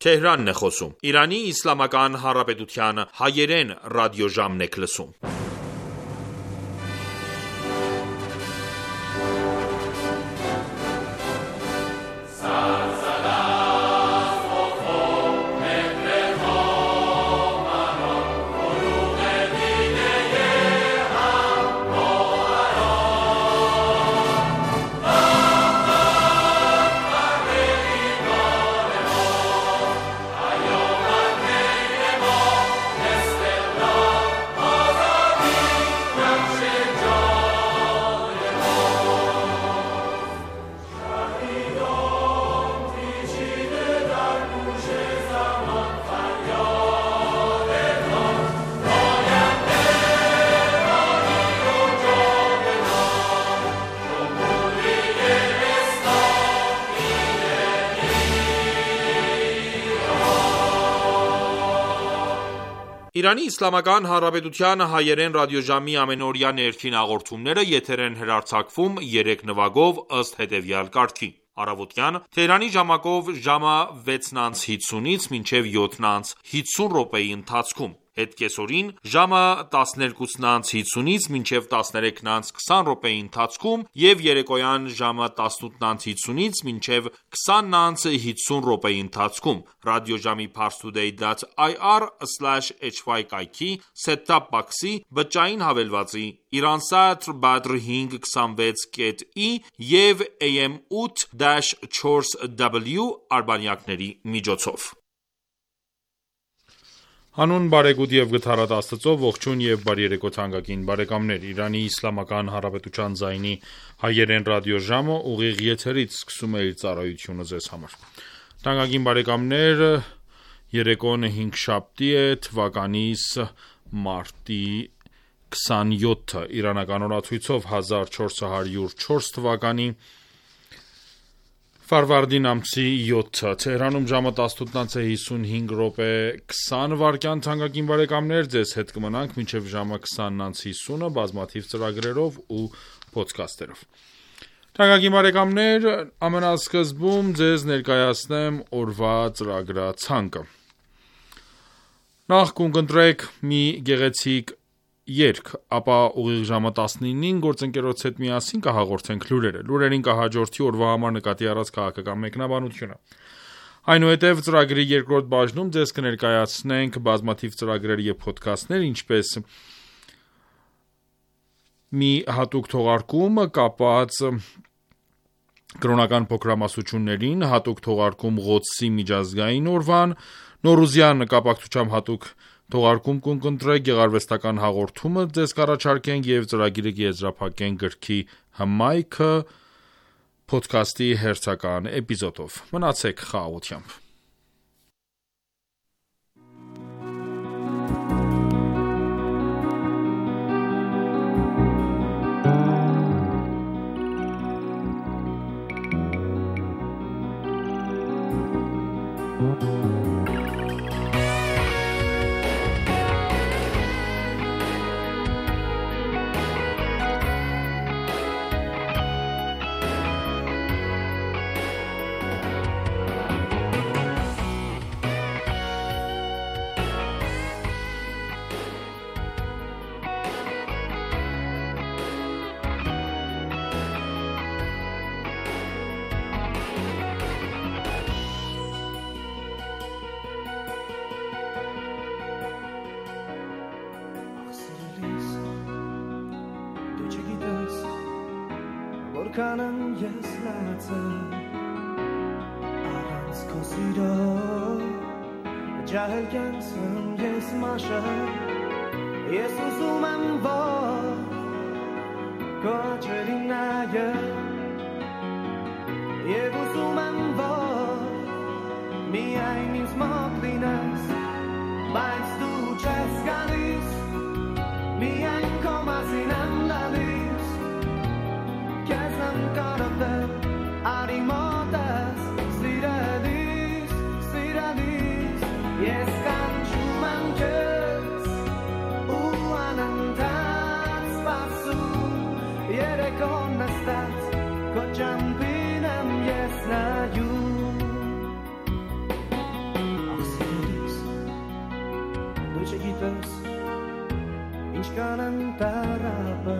Թեհրանն է խոսում։ Իրանի Իսլամական Հանրապետության հայերեն ռադիոժամն եք լսում։ Իրանի Իսլամական Հանրապետության հայերեն ռադիոժամի ամենօրյա ներքին հաղորդումները եթեր են հեռարձակվում 3 նվագով ըստ հետևյալ կարգի. Առավոտյան Թեհրանի ժամակով ժամը 6:50-ից մինչև 7:50 րոպեի ընթացքում, հետկեսօրին ժամը 12:50-ից մինչև 13:20 րոպեի ընթացքում եւ երեկոյան ժամը 18:50-ից մինչև 20:50 րոպեի ընթացքում ռադիոժամի parstoday.ir/hy կայքի set-top box-ի բջջային հավելվածի Iransat Badr 526.i եւ AM 8-4W արբանյակների միջոցով։ Հանուն բարեգութ եւ գթառատ Աստծո, ողջույն եւ բարի երեկո թանկագին բարեկամներ։ Իրանի Իսլամական Հանրապետության ձայնի հայերեն ռադիոժամը ուղիղ եթերից սկսում է իր ծառայությունը ձեզ համար։ Թանկագին բարեկամներ, երեկոն 5 շաբթի է, թվականիս մարտի 27-ը, իրանական օրացույցով 1404 թվականի Ֆարվարդին ամսի 7-ը, Թեհրանում ժամը 18:55 թանկագին բարեկամներ, ձեզ հետ կմնանք մինչև ժամը 20:50-ը բազմաթիվ ծրագրերով ու ոդքասթերով։ Թանկագին բարեկամներ, ամենասկզբում ձեզ ներկայացնեմ օրվա ծրագրացանկը։ Նախ կընտրեք մի գեղեցիկ երգ, ապա ուղիղ ժամը 19-ին գործընկերոջ հետ միասին կհաղորդենք լուրերը։ Լուրերին կհաջորդի օրվա համար նկատի առած քաղաքական մեկնաբանությունը։ Այնուհետև ծրագրի երկրորդ բաժնում ձեզ կներկայացնենք բազմաթիվ ծրագրեր եւ ոդքասթներ, ինչպես մի հատուկ թողարկում կապված կրոնական փոքրամասնություններին, հատուկ թողարկում Ղոդսի միջազգային օրվան, Նորուզյան կապակցությամբ հատուկ թողարկում կընտրեք, գեղարվեստական հաղորդումը ձեզ կառաջարկենք եւ ծրագիրը կեզրափակենք գրքի հմայքը ոդքասթի հերթական էպիզոդով։ Մնացեք խաղաղությամբ։ Որքանն ես լացել առանց քո սիրո ջահել կյանքն ես մաշել ես ուզում եմ որ քո աչքերին նայել եւ ուզում եմ որ միայն ինձ մոտ լինես բայց դու չես գալիս միայն քո մասին եմ լալիս Kesam karabel, ari motas, siralis, siralis, yes kanchuman kes, anantas pasu, yere konastas, kochampinam yes na you. ես ինչ կանեմ տարապը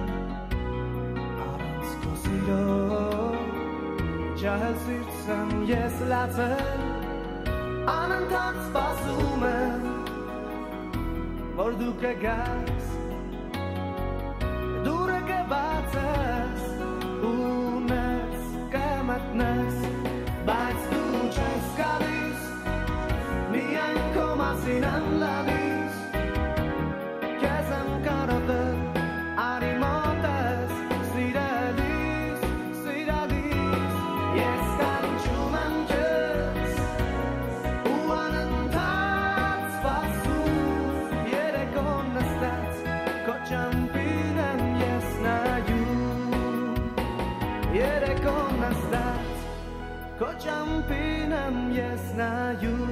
առանց քո սիրո ջահել սիրտսեմ ես լացել անընդհատ սպասում եմ որ դու կգաս դուրը կբացես ունես կմտնես բայց դու չես գալիս միայն քո մասին եմ լալիս քեզ եմ կարոտել արի մոտ ես սիրելիս սիրելիս ես կանչում եմ քեզ ու անընդհատ սպասում երեկոն նստած քո ճամփին եմ ես նայում երեկոն նստած քո ճամփին եմ ես նայում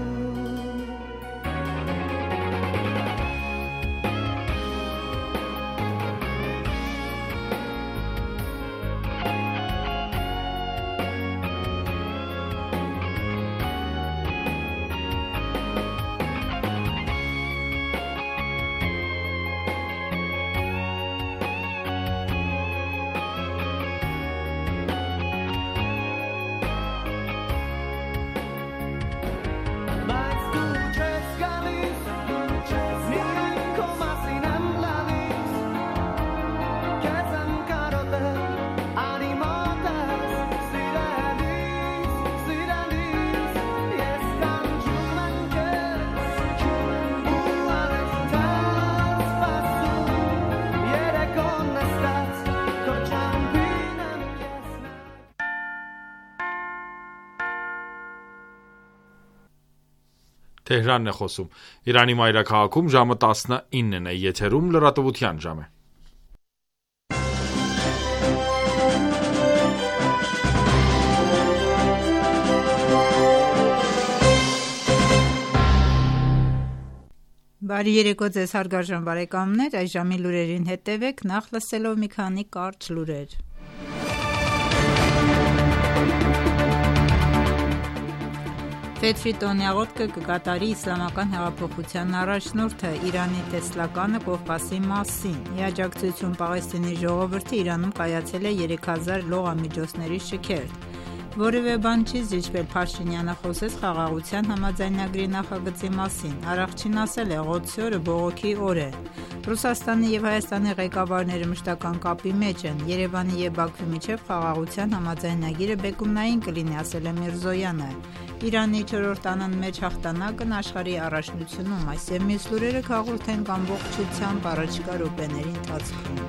Թեհրանն է խոսում։ Իրանի մայրաքաղաքում ժամը 19-ն է, եթերում լրատվության ժամ է։ Բարի երեկո ձեզ հարգարժան բարեկամներ, այս ժամի լուրերին հետևեք, նախ լսելով մի քանի կարճ լուրեր։ Ֆեթրի տոնի աղոթքը կկատարի իսլամական հեղափոխության առաջնորդը Իրանի տեսլականը Կովկասի մասին։ Ի աջակցություն Պաղեստինի ժողովրդի Իրանում կայացել է 3000 լողամիջոցների շքերթ։ Որևէ բան չի զիջվել Փաշինյանը խոսեց խաղաղության համաձայնագրի նախագծի մասին։ Արաղչին ասել է Ղոդսի օրը բողոքի օր է։ Ռուսաստանի եւ Հայաստանի ղեկավարները մշտական կապի մեջ են։ Երևանի եւ Բաքվի միջև խաղաղության համաձայնագիրը բեկումնային կլինի, ասել է Միրզոյանը։ Իրանի 4-րդ անուն մեջ հաղթանակն աշխարհի առաջնությունում, այս եւ մյուս լուրերը կհաղորդենք ամբողջությամբ առաջիկա րոպեների ընթացքում։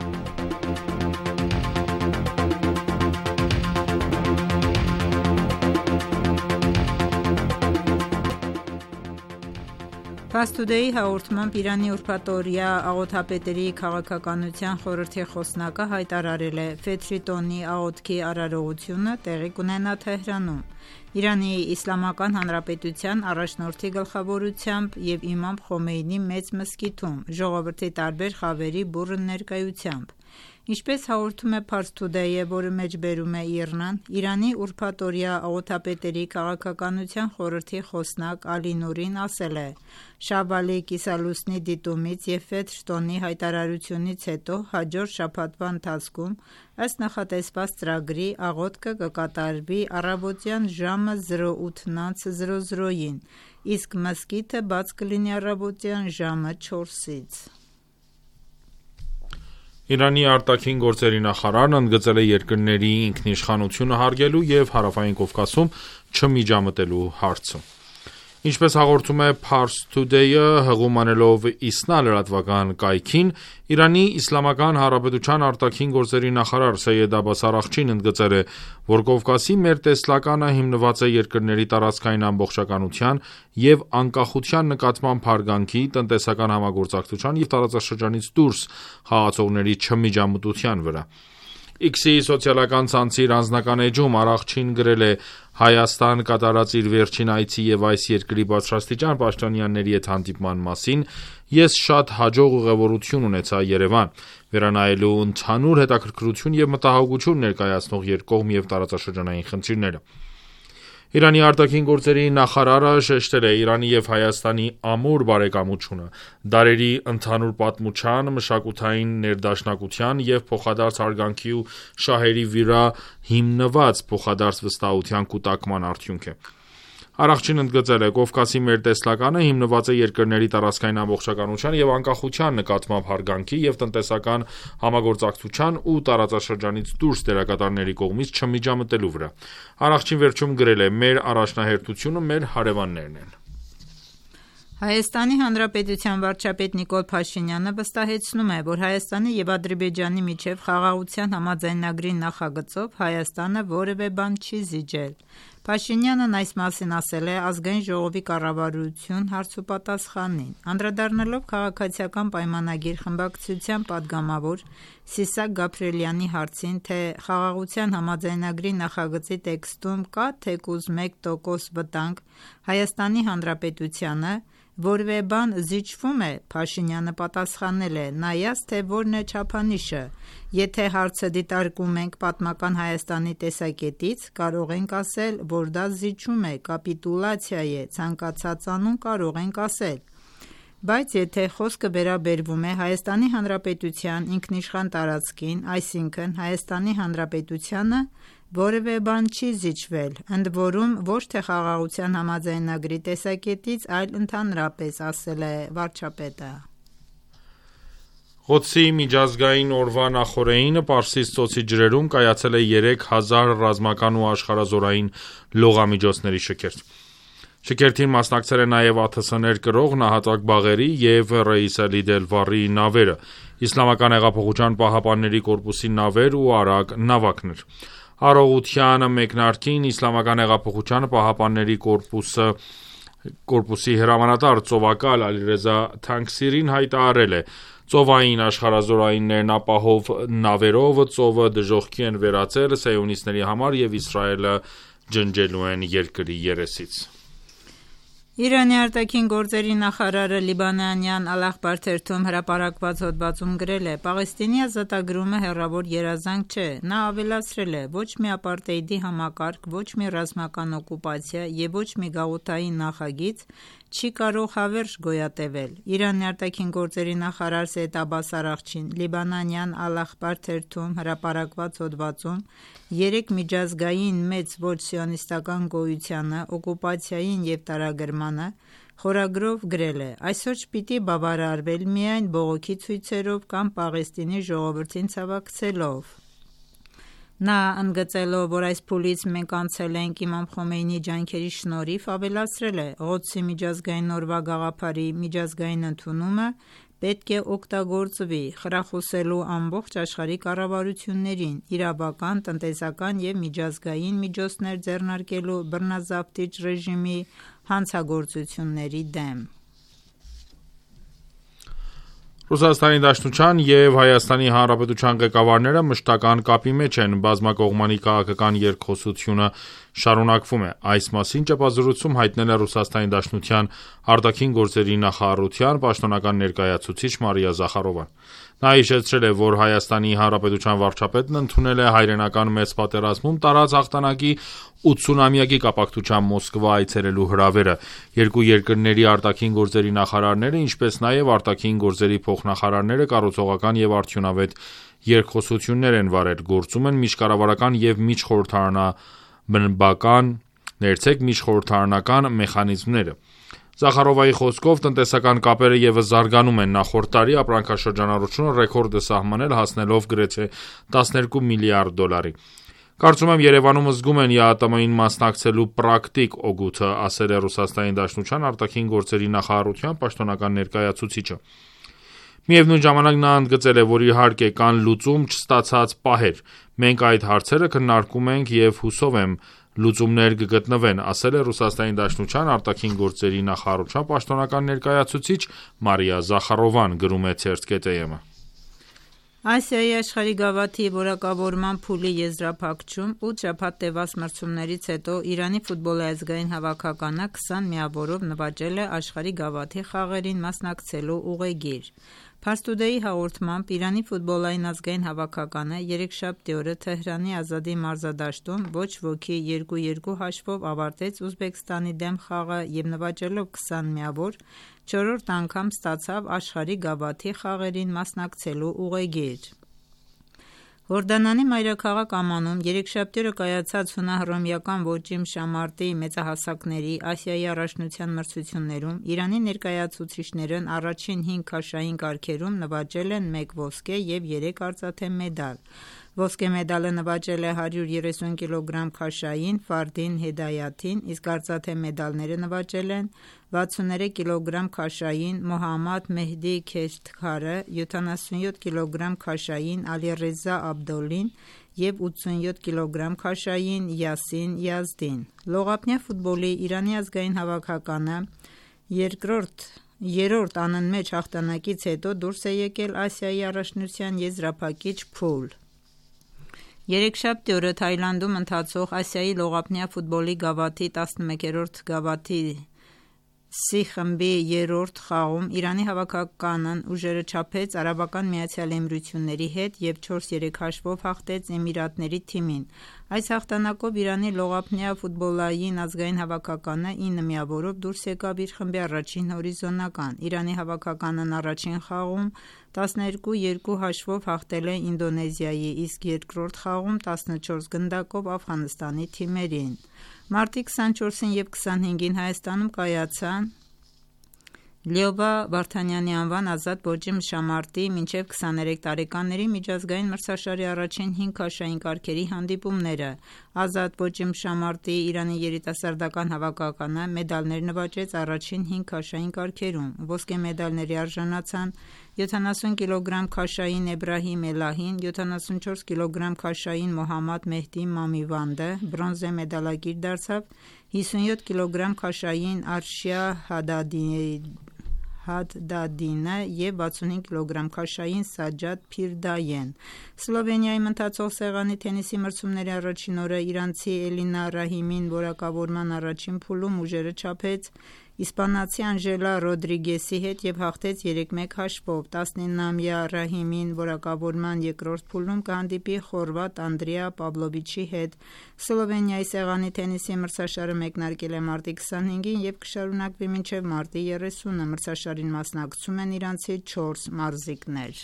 Fast Today-ի հաղորդմամբ Իրանի ուրբաթօրյա աղոթապետերի քաղաքականության խորհրդի խոսնակը հայտարարել է Ֆեթրի տոնի աղոթքի արարողությունը տեղի կունենա Թեհրանում։ Իրանի Իսլամական Հանրապետության առաջնորդի գլխավորությամբ եւ Իմամ Խոմեյնի մեծ մզկիթում ժողովրդի տարբեր խավերի բուռն ներկայությամբ։ Ինչպես հաղորդում է Fast Today-ը, որը մեջ բերում է Իրնան, Իրանի ուրբաթօրյա աղոթապետերի քաղաքականության խորհրդի խոսնակ Ալի Նուրին ասել է. Շավալի կիսալուսնի դիտումից եւ Ֆեթր տոնի հայտարարությունից հետո հաջորդ շաբաթվա ընթացքում ըստ նախատեսված ծրագրի աղոթքը կկատարվի առավոտյան ժամը 08:00-ին, իսկ մզկիթը բաց կլինի առավոտյան ժամը 4-ից։ Իրանի արտաքին գործերի նախարարն ընդգծել է երկրների ինքնիշխանությունը հարգելու եւ Հարավային Կովկասում չմիջամտելու հարցը։ Ինչպես հաղորդում է Pars Today-ը, հղում անելով Իսնա լրատվական կայքին, Իրանի Իսլամական Հանրապետության արտաքին գործերի նախարար Սեյեդ Աբբաս Արաղչին ընդգծել է, որ Կովկասի մեր տեսլականը հիմնված է երկրների տարածքային ամբողջականության եւ անկախության նկատմամբ հարգանքի, տնտեսական համագործակցության եւ տարածաշրջանից դուրս խաղացողների չմիջամտության վրա։ X-ի սոցիալական ցանցի իր անձնական էջում Արաղչին գրել է. Հայաստան կատարած իր վերջին այցի եւ այս երկրի բարձրաստիճան պաշտոնյաների հետ հանդիպման մասին ես շատ հաջող ուղևորություն ունեցա Երևան, վերանայելու ընդհանուր հետաքրքրություն եւ մտահոգություն ներկայացնող երկկողմ եւ տարածաշրջանային խնդիրները։ Իրանի արտաքին գործերի նախարարը շեշտել է Իրանի և Հայաստանի ամուր բարեկամությունը, դարերի ընդհանուր պատմության, մշակութային ներդաշնակության և փոխադարձ հարգանքի ու շահերի վրա հիմնված փոխադարձ վստահության կուտակման արդյունք է։ Առաքչին ընդգծել է. «Կովկասի մեր տեսլականը հիմնված է երկրների տարածքային ամբողջականության և անկախության նկատմամբ հարգանքի և տնտեսական համագործակցության ու տարածաշրջանից դուրս դերակատարների կողմից չմիջամտելու վրա»։ Առաքչին վերջում գրել է. «Մեր առաջնահերթությունը մեր հարևաններն են»։ Հայաստանի Հանրապետության վարչապետ Նիկոլ Փաշինյանը վստահեցնում է, որ Հայաստանի և Ադրբեջանի միջև խաղաղության համաձայնագրի նախագծով Հայաստանը որևէ բան չի զիջել։ Փաշինյանն այս մասին ասել է Ազգային ժողովի կառավարություն հարցուպատասխանին։ Անդրադառնալով քաղաքացիական պայմանագիր խմբակցության պատգամավոր Սիսակ Գաբրիելյանի հարցին, թե խաղաղության համաձայնագրի նախագծի տեքստում կա թեկուզ 1% վտանգ Հայաստանի Հանրապետությանը, որևէ բան զիջվում է, Փաշինյանը պատասխանել է. «Նայած թե որն է չափանիշը, եթե հարցը դիտարկում ենք պատմական Հայաստանի տեսակետից, կարող ենք ասել, որ դա զիջում է, կապիտուլյացիա է, ցանկացած անուն կարող ենք ասել, բայց եթե խոսքը վերաբերվում է Հայաստանի Հանրապետության ինքնիշխան տարածքին, այսինքն Հայաստանի Հանրապետությանը, որևէ բան չի զիջվել, ընդ որում ոչ թե խաղաղության համաձայնագրի տեսակետից, այլ ընդհանրապես», ասել է վարչապետը։ Ղոդսի միջազգային օրվա նախօրեին Պարսից ծոցի ջրերում կայացել է 3000 ռազմական ու աշխարհազորային լողամիջոցների շքերթ։ Շքերթին մասնակցել է նաև ԱԹՍ-ներ կրող նահատակ բաղերի և Ռեիս Ալի Դելվարի նավերը, Իսլամական հեղափոխության պահապանների կորպուսի նավեր ու արագ նավակներ։ Առողջության մեկնարկին Իսլամական հեղափոխության պահապանների կորպուսի հրամանատար ծովակալ Ալիրեզա Թանկսիրին հայտարարել է. «Ծովային աշխարհազորայիններն ապահով նավերով ծովը դժոխքի են վերածել սիոնիստների համար և Իսրայելը ջնջելու են երկրի երեսից»։ Իրանի արտաքին գործերի նախարարը լիբանանյան Ալ-Ախբար թերթում հրապարակված հոդվածում գրել է. «Պաղեստինի ազատագրումը հեռավոր երազանք չէ»։ Նա ավելացրել է. «Ոչ մի ապարտեիդի համակարգ, ոչ մի ռազմական օկուպացիա և ոչ մի գաղութային նախագիծ չի կարող հավերժ գոյատևել»։ Իրանի արտաքին գործերի նախարար Սեյեդ Աբբաս Արաղչին լիբանանյան Ալ-Ախբար թերթում հրապարակված հոդվածում 3 միջազգային մեծ ոչ սիոնիստական գոյությանը, օկուպացիային և տարագրմանը խորագրով գրել է. «Այսօր չպիտի բավարարվել միայն բողոքի ցույցերով կամ Պաղեստինի ժողովրդին ցավակցելով»։ Նա ընդգծելով, որ այս փուլից մենք անցել ենք իմամ Խոմեյնիի ջանքերի շնորհիվ, ավելացրել է. «Ղոդսի միջազգային օրվա գաղափարի միջազգային ընդունումը պետք է օգտագործվի խրախուսելու ամբողջ աշխարհի կառավարություններին իրավական, տնտեսական և միջազգային միջոցներ ձեռնարկելու բռնազավթիչ ռեժիմի հանցագործությունների դեմ»։ Ռուսաստանի Դաշնության և Հայաստանի Հանրապետության ղեկավարները մշտական կապի մեջ են, բազմակողմանի քաղաքական երկխոսությունը շարունակվում է։ Այս մասին ճեպազրույցում հայտնել է Ռուսաստանի Դաշնության արտաքին գործերի նախարարության պաշտոնական ներկայացուցիչ Մարիա Զախարովան։ Նա հիշեցրել է, որ Հայաստանի Հանրապետության վարչապետն ընդունել է հայրենական մեծ պատերազմում տարած հաղթանակի 80-ամյակի կապակցությամբ Մոսկվա այցելելու հրավերը։ Երկու երկրների արտաքին գործերի նախարարները, ինչպես նաև արտաքին գործերի փոխնախարարները կառուցողական և արդյունավետ երկխոսություններ են վարել, գործում են միջկառավարական և միջխորհրդարանական մեխանիզմները։ Զախարովայի խոսքով տնտեսական կապերը ևս զարգանում են։ Նախորդ տարի ապրանքաշրջանառությունը ռեկորդ է սահմանել, հասնելով գրեթե 12 միլիարդ դոլարի։ Կարծում եմ Երևանում զգում են ԵԱՏՄ-ին մասնակցելու պրակտիկ օգուտը, ասել է Ռուսաստանի Դաշնության արտաքին գործերի նախարարության պաշտոնական ներկայացուցիչը։ Միևնույն ժամանակ նա ընդգծել է, որ իհարկե կան լուծում չստացած պահեր։ Մենք այդ հարցերը քննարկում ենք և հուսով եմ լուծումներ կգտնվեն, ասել է Ռուսաստանի Դաշնության արտաքին գործերի նախարարության պաշտոնական ներկայացուցիչ Մարիա Զախարովան, գրում է Ցերտ.am-ը։ Ասիայի աշխարհի գավաթի որակավորման փուլի եզրափակչում 8 շաբաթ տևած մրցումներից հետո Իրանի ֆուտբոլի ազգային հավաքականը 20 միավորով նվաճել է աշխարհի գավաթի խաղերին մասնակցելու ուղեգիր։ Pars Today-ի հաղորդմամբ Իրանի ֆուտբոլային ազգային հավաքականը երեքշաբթի օրը Թեհրանի Ազադի մարզադաշտում ոչ ոքի 2-2 հաշվով ավարտեց Ուզբեկստանի դեմ խաղը և նվաճելով 20 միավոր 4-րդ անգամ ստացավ աշխարհի գավաթի խաղերին մասնակցելու ուղեգիր։ Հորդանանի մայրաքաղաք Ամանում երեքշաբթի օրը կայացած հունահռոմեական ոճի մշամարտի մեծահասակների Ասիայի առաջնության մրցություններում Իրանի ներկայացուցիչներն առաջին 5 քաշային կարգերում նվաճել են 1 ոսկե և 3 արծաթե մեդալ։ Ոսկե մեդալը նվաճել է 130 կգ քաշային Ֆարդին Հեդայաթին, իսկ արծաթե մեդալները նվաճել են 63 կգ քաշային Մոհամմադ Մեհդի Քեշթքարը, 77 կգ քաշային Ալիռեզա Աբդոլին և 87 կգ քաշային Յասին Յազդին։ Լողափնյա ֆուտբոլի Իրանի ազգային հավաքականը երրորդ անընդմեջ հաղթանակից հետո դուրս է եկել Ասիայի առաջնության եզրափակիչ փուլ։ Երեքշաբթի օրը Թայլանդում ընթացող Ասիայի լողափնյա ֆուտբոլի գավաթի 11-րդ գավաթի C խմբի երրորդ խաղում Իրանի հավաքականն ուժերը չափեց Արաբական Միացյալ Էմիրությունների հետ և 4-3 հաշվով հաղթեց Էմիրատների թիմին։ Այս հաղթանակով Իրանի լողափնյա ֆուտբոլային ազգային հավաքականը 9 միավորով դուրս եկավ իր խմբի առաջին հորիզոնական։ Իրանի հավաքականն առաջին խաղում 12-2 հաշվով հաղթել է Ինդոնեզիայի, իսկ երկրորդ խաղում 14 գնդակով Աֆղանստանի թիմերին։ Մարտի 24-ին և 25-ին Հայաստանում կայացան Լյովա Վարդանյանի անվան ազատ ոճի մշամարտի մինչև 23 տարեկանների միջազգային մրցաշարի առաջին 5 քաշային կարգերի հանդիպումները։ Ազատ ոճի մշամարտի Իրանի երիտասարդական հավաքականը մեդալներ նվաճեց առաջին 5 քաշային կարգերում։ Ոսկե մեդալների արժանացան 70 կգ քաշային Էբրահիմ Էլահին, 74 կգ քաշային Մոհամմադ Մեհդի Մամիվանդը, բրոնզե մեդալակիր դարձավ 57 կգ քաշային Արշիա Հադդադինը և 65 կգ քաշային Սաջադ Փիրդայեն։ Սլովենիայում ընթացող սեղանի թենիսի մրցումների առաջին օրը իրանցի Էլինա Ռահիմին որակավորման առաջին փուլում ուժերը չափեց իսպանացի Անժելա Ռոդրիգեսի հետ և հաղթեց 3-1 հաշվով։ 19-ամյա Ռահիմին որակավորման երկրորդ փուլում կհանդիպի խորվատ Անդրեա Պավլովիչի հետ։ Սլովենիայի սեղանի թենիսի մրցաշարը մեկնարկել է մարտի 25-ին և կշարունակվի մինչև մարտի 30-ը։ Մրցաշարին մասնակցում են իրանցի 4 մարզիկներ։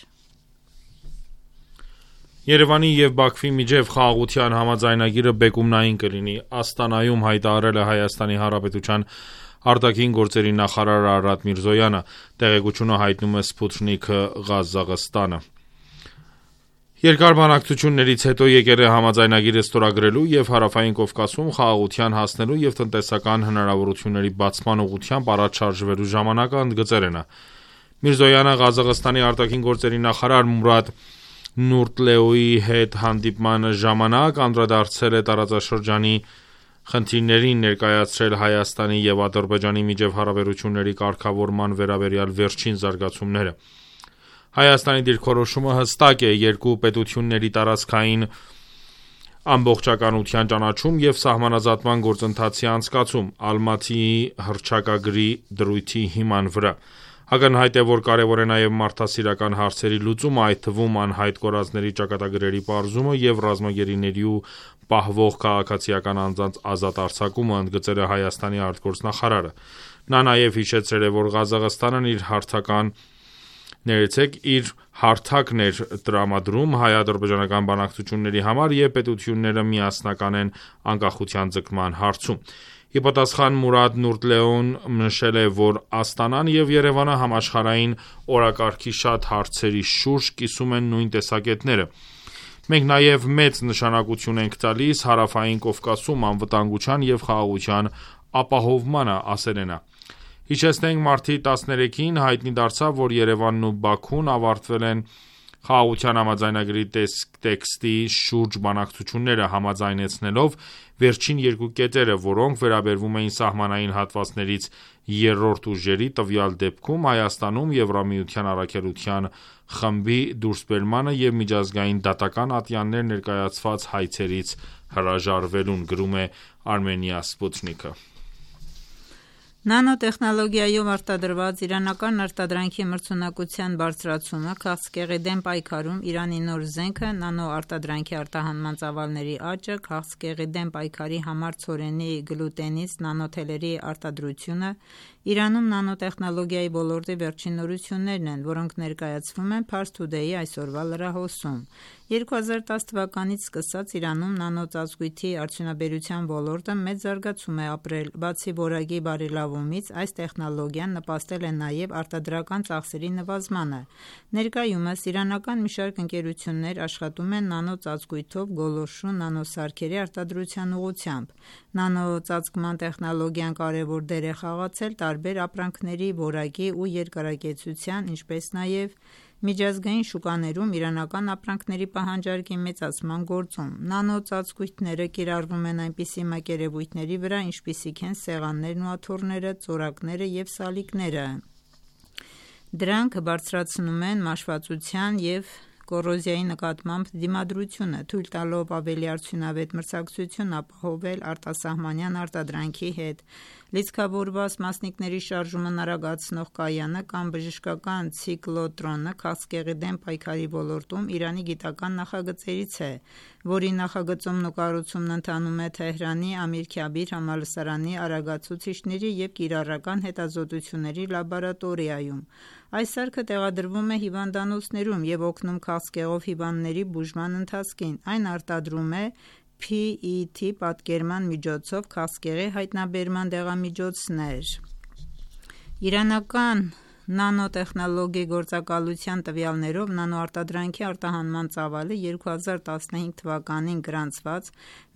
Երևանի և Բաքվի միջև խաղաղության համաձայնագիրը բեկումնային կլինի, Աստանայում հայտարարել է Հայաստանի Հանրապետության արտաքին գործերի նախարար Արարատ Միրզոյանը, տեղեկությունը հայտնում է Սպուտնիկը Ղազախստանը։ Երկար բանակցություններից հետո եկել է համաձայնագիրը ստորագրելու և Հարավային Կովկասում խաղաղության հասնելու և տնտեսական հնարավորությունների բացման ուղղությամբ առաջ շարժվելու ժամանակը, ընդգծել է նա։ Միրզոյանը Ղազախստանի արտաքին գործերի նախարար Մուրադ Նուրտլեոյի հետ հանդիպման ժամանակ անդրադարձել է տարածաշրջանի խնդիրներին, ներկայացրել Հայաստանի և Ադրբեջանի միջև հարաբերությունների կարգավորման վերաբերյալ վերջին զարգացումները։ Հայաստանի դիրքորոշումը հստակ է երկու պետությունների տարածքային ամբողջականության ճանաչում և սահմանազատման գործընթացի անցկացում, Ալմատիի հռչակագրի դրույթի հիման վրա։ Ակնհայտ է, որ կարևոր է նաև մարդասիրական հարցերի լուծումը, այդ թվում անհայտ կորածների ճակատագրերի պարզումը և ռազմագերիների ու պահվող քաղաքացիական անձանց ազատ արձակումը, ընդգծել է Հայաստանի արտգործնախարարը։ Նա նաև հիշեցրել է, որ Ղազախստանն իր հարթակն էր տրամադրում հայ-ադրբեջանական բանակցությունների համար և պետությունները միասնական են անկախության ձգտման հարցում։ Ի պատասխան Մուրադ Նուրտլեոն նշել է, որ Աստանան և Երևանը համաշխարհային օրակարգի շատ հարցերի շուրջ կիսում են նույն տեսակետները։ Մենք նաև մեծ նշանակություն ենք տալիս Հարավային Կովկասում անվտանգության և խաղաղության ապահովմանը, ասել է նա։ Հիշեցնենք, մարտի 13-ին հայտնի դարձավ, որ Երևանն ու Բաքուն ավարտվել են խաղաղության համաձայնագրի տեքստի շուրջ բանակցությունները, համաձայնեցնելով վերջին երկու կետերը, որոնք վերաբերվում էին սահմանային հատվածներից երրորդ ուժերի, տվյալ դեպքում Հայաստանում Եվրամիության առաքելության խմբի դուրսբերմանը և միջազգային դատական ատյաններ ներկայացված հայցերից հրաժարվելուն, գրում է Armenia Sputnik-ը։ Նանոտեխնոլոգիայով արտադրված իրանական արտադրանքի մրցունակության բարձրացումը, քաղցկեղի դեմ պայքարում Իրանի նոր զենքը, նանոարտադրանքի արտահանման ծավալների աճը, քաղցկեղի դեմ պայքարի համար ցորենի գլուտենից նանոթելերի արտադրությունը Իրանում նանոտեխնոլոգիայի ոլորտի վերջին նորություններն են, որոնք ներկայացվում են Pars Today-ի այսօրվա լրահոսում։ 2010 թվականից սկսած Իրանում նանոծածկույթի արդյունաբերության ոլորտը մեծ զարգացում է ապրել, բացի որակի բարելավումից, այս տեխնոլոգիան նպաստել է նաև արտադրական ծախսերի նվազմանը։ Ներկայումս իրանական մի շարք ընկերություններ աշխատում են նանոծածկույթով գոլորշու նանոսարքերի արտադրության ուղղությամբ։ Նանոծածկման տեխնոլոգիան կարևոր դեր է խաղացել տարբեր ապրանքների որակի ու երկարակեցության, ինչպես նաև միջազգային շուկաներում իրանական ապրանքների պահանջարկի մեծացման գործում։ Նանոծածկույթները կիրառվում են այնպիսի մակերևույթների վրա, ինչպիսիք են սեղաններն ու աթոռները, ծորակները և սալիկները։ Դրանք բարձրացնում են մաշվածության և կոռոզիայի նկատմամբ դիմադրությունը, թույլ տալով ավելի արդյունավետ մրցակցություն ապահովել արտասահմանյան արտադրանքի հետ։ Լիցքավորված մասնիկների շարժումն արագացնող կայանը կամ բժշկական ցիկլոտրոնը քաղցկեղի դեմ պայքարի ոլորտում Իրանի գիտական նախագծերից է, որի նախագծումն ու կառուցումն ընթանում է Թեհրանի Ամիր Քաբիր համալսարանի արագացուցիչների և կիրառական հետազոտությունների լաբորատորիայում։ Այս սարքը տեղադրվում է հիվանդանոցներում և օգնում քաղցկեղով հիվանդների բուժման ընթացքին։ Այն արտադրում է PET պատկերման միջոցով քաղցկեղի հայտնաբերման դեղամիջոցներ։ Իրանական նանոտեխնոլոգիի գործակալության տվյալներով նանոարտադրանքի արտահանման ծավալը 2015 թվականին գրանցված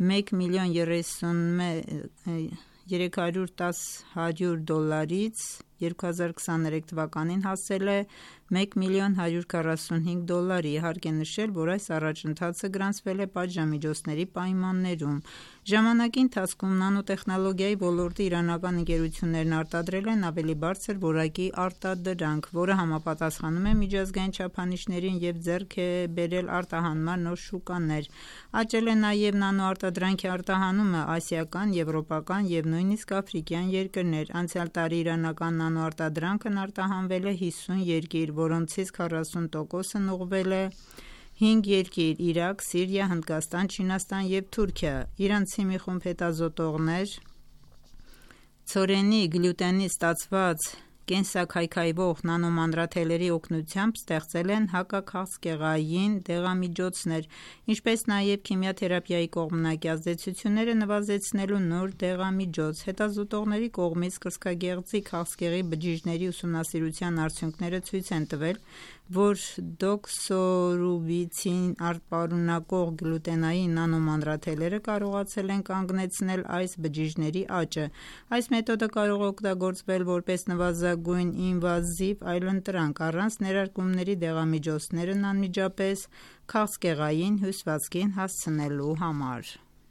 $1,310,000-ից 2023 թվականին հասել է $1,145,000։ Իհարկե նշել, որ այս առաջընթացը գրանցվել է պատժամիջոցների պայմաններում։ Ժամանակի ընթացքում նանոտեխնոլոգիայի ոլորտի իրանական ընկերություններն արտադրել են ավելի բարձր որակի արտադրանք, որը համապատասխանում է միջազգային չափանիշներին և ձեռք է բերել արտահանման նոր շուկաներ։ Աճել է նաև նանոարտադրանքի արտահանումը ասիական, եվրոպական և նույնիսկ աֆրիկյան երկրներ։ Անցյալ տարի իրանական նանոարտադրանքն արտահանվել է 50 երկիր, որոնցից 40%-ն ուղղվել է 5 երկիր՝ Իրաք, Սիրիա, Հնդկաստան, Չինաստան և Թուրքիա։ Իրանցի մի խումբ հետազոտողներ ցորենի գլյուտենից ստացված կենսաքայքայվող նանոմանրաթելերի օգնությամբ ստեղծել են հակաքաղցկեղային դեղամիջոցներ, ինչպես նաև քիմիաթերապիայի կողմնակի ազդեցությունները նվազեցնելու նոր դեղամիջոց։ Հետազոտողների կողմից կրծքագեղձի քաղցկեղի բջիջների ուսումնասիրության արդյունքները ցույց են տվել, որ դոքսորուբիցին պարունակող գլյուտենային նանոմանրաթելերը կարողացել են կանգնեցնել այս բջիջների աճը։ Այս մեթոդը կարող է օգտագործվել որպես նվազագույն ինվազիվ այլընտրանք, առանց ներարկումների դեղամիջոցներն անմիջապես քաղցկեղային հյուսվածքին հասցնելու համար։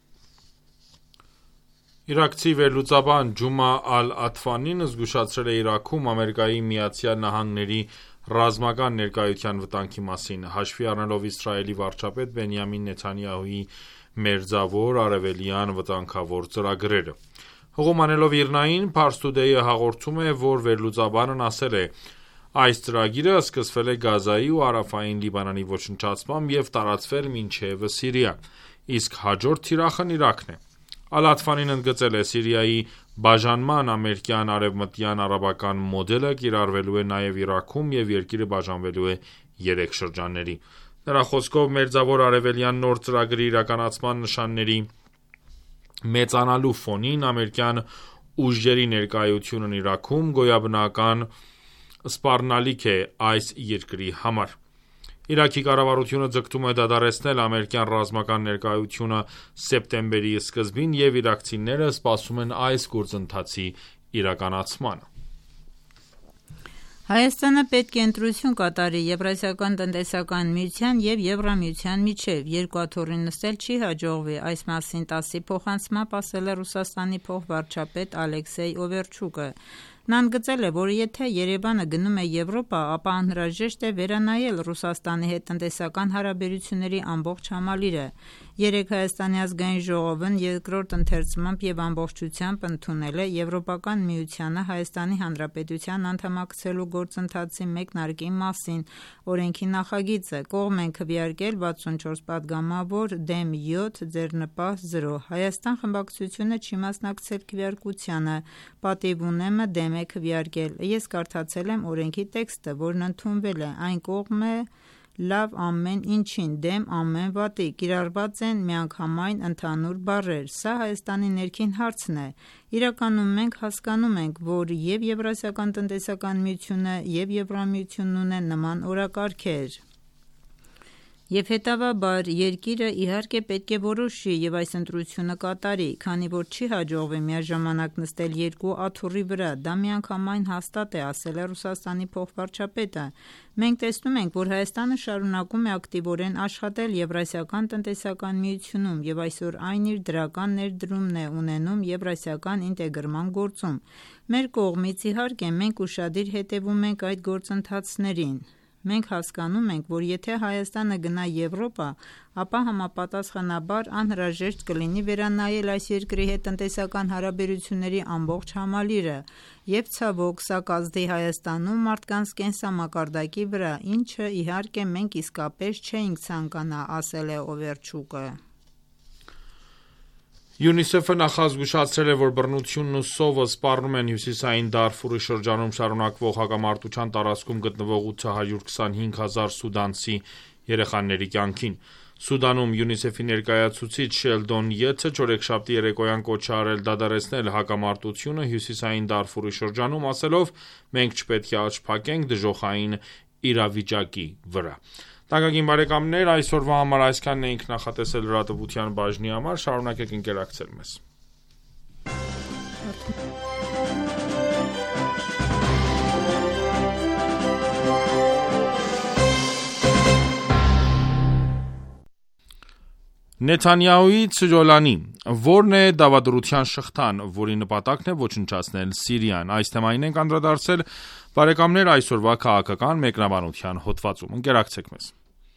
Իրաքցի վերլուծաբան Ջումա Ալ-Աթվանին զգուշացրել է Իրաքում ԱՄՆ-ի ռազմական ներկայության վտանգի մասին, հաշվի առնելով Իսրայելի վարչապետ Բենյամին Նեթանյահուի մերձավոր արևելյան վտանգավոր ծրագրերը։ Հղում անելով Իրնային, Pars Today-ը հաղորդում է, որ վերլուծաբանն ասել է. «Այս ծրագիրը սկսվել է Գազայի ու Հարավային Լիբանանի ոչնչացմամբ և տարածվել մինչև Սիրիա, իսկ հաջորդ թիրախն Իրաքն է»։ Ալ-Աթվանին ընդգծել է. «Սիրիայի բաժանման ամերիկյան արևմտյան արաբական մոդելը կիրառվելու է նաև Իրաքում և երկիրը բաժանվելու է 3 շրջանների»։ Նրա խոսքով, Մերձավոր Արևելյան նոր ծրագրի իրականացման նշանների մեծանալու ֆոնին ամերիկյան ուժերի ներկայությունն Իրաքում գոյաբանական սպառնալիք է այս երկրի համար։ Իրաքի կառավարությունը ձգտում է դադարեցնել ամերիկյան ռազմական ներկայությունը սեպտեմբերի սկզբին, և իրաքցիները սպասում են այս գործընթացի իրականացմանը։ Հայաստանը պետք է ընտրություն կատարի Եվրասիական տնտեսական միության և Եվրամիության միջև։ Երկու աթոռի նստել չի հաջողվի։ Այս մասին ՏԱՍՍ-ի փոխանցմամբ ասել է Ռուսաստանի փոխվարչապետ Ալեքսեյ Օվերչուկը։ Նա ընդգծել է, որ եթե Երևանը գնում է Եվրոպա, ապա անհրաժեշտ է վերանայել Ռուսաստանի հետ տնտեսական հարաբերությունների ամբողջ համալիրը։ Երեկ Հայաստանի ազգային ժողովն երկրորդ ընթերցմամբ եւ ամբողջությամբ ընդունել է Եվրոպական միությանը Հայաստանի Հանրապետության անդամակցելու գործընթացի մեկնարկի մասին օրենքի նախագիծը։ Կողմ են քվեարկել 64 падգամավոր, դեմ 7, ձեռնպահ 0։ Հայաստան խմբակցությունը չի մասնակցել քվեարկությանը, պատիվ ունեմը դեմ է քվեարկել։ Ես կարդացել եմ օրենքի տեքստը, որն ընդունվել է, այն կողմ է լավ ամեն ինչին, դեմ ամեն վատի, կիրառված են միանգամայն ընդհանուր բառեր։ Սա Հայաստանի ներքին հարցն է։ Իրականում մենք հասկանում ենք, որ եւ Եվրասիական տնտեսական միությունը եւ Եվրամիությունն ունեն նման օրակարգեր։ Եվ հետևաբար երկիրը իհարկե պետք է որոշի եւ այս ընտրությունը կատարի, քանի որ չի հաջողվի միաժամանակ նստել երկու աթոռի վրա, դա միանգամայն հաստատ է, ասել է Ռուսաստանի փոխվարչապետը։ Մենք տեսնում ենք, որ Հայաստանը շարունակում է ակտիվորեն աշխատել Եվրասիական տնտեսական միությունում եւ այսօր այն իր դրական ներդրումն է ունենում Եվրասիական ինտեգրման գործում։ Մեր կողմից իհարկե մենք ուշադիր հետևում ենք այդ գործընթացներին։ Մենք հասկանում ենք, որ եթե Հայաստանը գնա Եվրոպա, ապա համապատասխանաբար անհրաժեշտ կլինի վերանայել այս երկրի հետ տնտեսական հարաբերությունների ամբողջ համալիրը եւ ցավոք սա կազդի Հայաստանում մարդկանց կենսամակարդակի վրա, ինչը իհարկե մենք իսկապես չէինք ցանկանա, ասել է Օվերչուկը։ UNICEF-ը նախազգուշացրել է, որ բռնությունն ու սովը սպառնում են հյուսիսային Դարֆուրի շրջանում շարունակվող հակամարտության տարածքում գտնվող 825,000 սուդանցի երեխաների կյանքին։ Սուդանում UNICEF-ի ներկայացուցիչ Շելդոն Յեթսը չորեքշաբթի երեկոյան կոչ է արել դադարեցնել հակամարտությունը հյուսիսային Դարֆուրի շրջանում, ասելով. «Մենք չպետք է աչք փակենք դժոխային իրավիճակի վրա»։ Տանկագին բարեկամներ, այսօրվա համար այսքանն էինք նախատեսել լրատվության բաժնի համար, շարունակեք ընկերակցել մեզ։ Նեթանյահուից Ջոլանի, որն է դավադրության շղթան, որի նպատակն է ոչնչացնել Սիրիան։ Այս թեմային ենք անդրադարձել բարեկամներ այսօրվա քաղաքական մեկնաբանության հոդվածում։ Ընկերակցեք մեզ։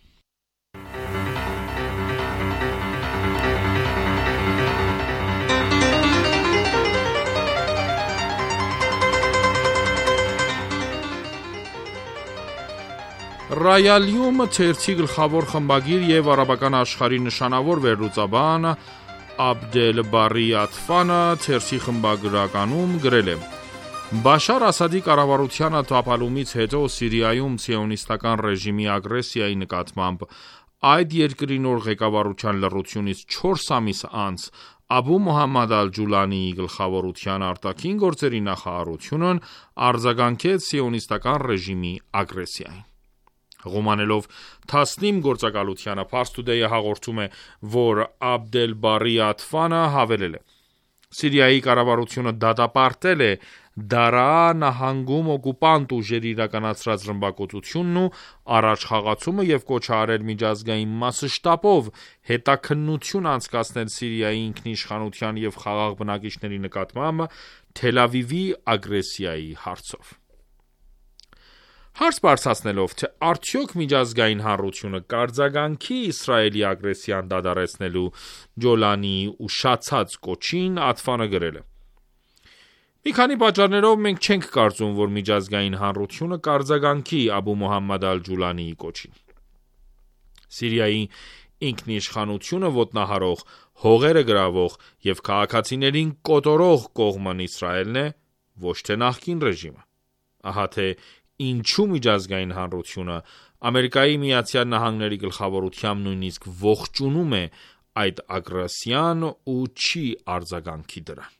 Ռայալիում ցերցի գլխավոր խմբագիր եւ արաբական աշխարհի նշանավոր վերլուծաբան Աբդել Բարի Աթֆանը ցերցի խմբագրականում գրել է. Բաշար Ասադի կառավարությանը տապալումից հետո Սիրիայում սիոնիստական ռեժիմի ագրեսիայի նկատմամբ այդ երկրի նոր ղեկավարության լռությունից 4 ամիս անց Աբու Մոհամմադ Ալ-Ջուլանիի գլխավորության արտաքին գործերի նախարարությունն արձագանքեց սիոնիստական ռեժիմի ագրեսիային։ Հղումանելով Թասնիմ գործակալությանը Pars Today-ը հաղորդում է, որ Աբդել Բարի Աթֆանը հավելել է. Սիրիայի կառավարությունը դատապարտել է Դարաա նահանգում օկուպանտ ուժերի իրականացրած ռմբակոծությունն ու առաջխաղացումը եւ կոչ արել միջազգային մասշտաբով հետաքննություն անցկացնել Սիրիայի ինքնիշխանության եւ խաղաղ բնակիչների նկատմամբ Թել Ավիվի ագրեսիայի հարցով։ Հարց բարձրացնելով, թե արդյոք միջազգային հանրությունը կարձագանքի Իսրայելի ագրեսիան դադարեցնելու Ջոլանիի ուշացած կոչին, Աթֆանը գրել է. Մի քանի պատճառներով մենք չենք կարծում, որ միջազգային հանրությունը կարձագանքի Աբու Մոհամմադ Ալ-Ջուլանիի կոչին։ Սիրիայի ինքնիշխանությունը ոտնահարող, հողերը գրավող եւ քաղաքացիներին կոտորող կողմն Իսրայելն է, ոչ թե նախկին ռեժիմը։ Ահա թե ինչու միջազգային հանրությունը Ամերիկայի Միացյալ Նահանգների գլխավորությամբ նույնիսկ ողջունում է այդ ագրեսիան ու չի արձագանքի դրան։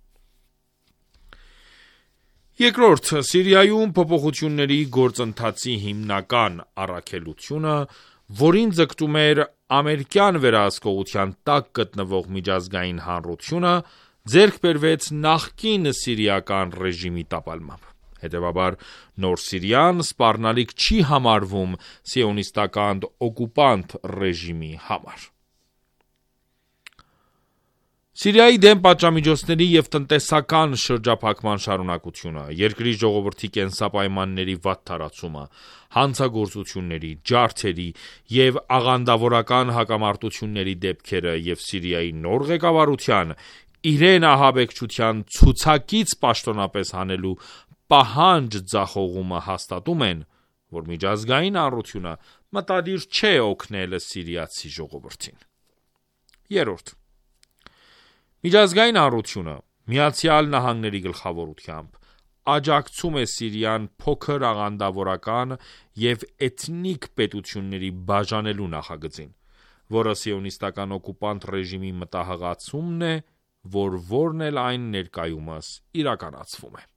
Երկրորդ, Սիրիայում փոփոխությունների գործընթացի հիմնական առաքելությունը, որին ձգտում էր ամերիկյան վերահսկողության տակ գտնվող միջազգային հանրությունը, ձեռք բերվեց նախկին սիրիական ռեժիմի տապալմամբ։ Հետևաբար նոր Սիրիան սպառնալիք չի համարվում սիոնիստական օկուպանտ ռեժիմի համար։ Սիրիայի դեմ պատժամիջոցների և տնտեսական շրջափակման շարունակությունը, երկրի ժողովրդի կենսապայմանների վատ տարածումը, հանցագործությունների, ջարդերի և աղանդավորական հակամարտությունների դեպքերը և Սիրիայի նոր ղեկավարության իրեն ահաբեկչության ցուցակից պաշտոնապես հանելու պահանջ ձախողումը հաստատում են, որ միջազգային հանրությունը մտադիր չէ օգնել սիրիացի ժողովրդին։ Երրորդ. Միջազգային հանրությունը ԱՄՆ-ի գլխավորությամբ աջակցում է Սիրիան փոքր աղանդավորական և էթնիկ պետությունների բաժանելու նախագծին, որը սիոնիստական օկուպանտ ռեժիմի մտահղացումն է, որն էլ այն ներկայումս իրականացվում է։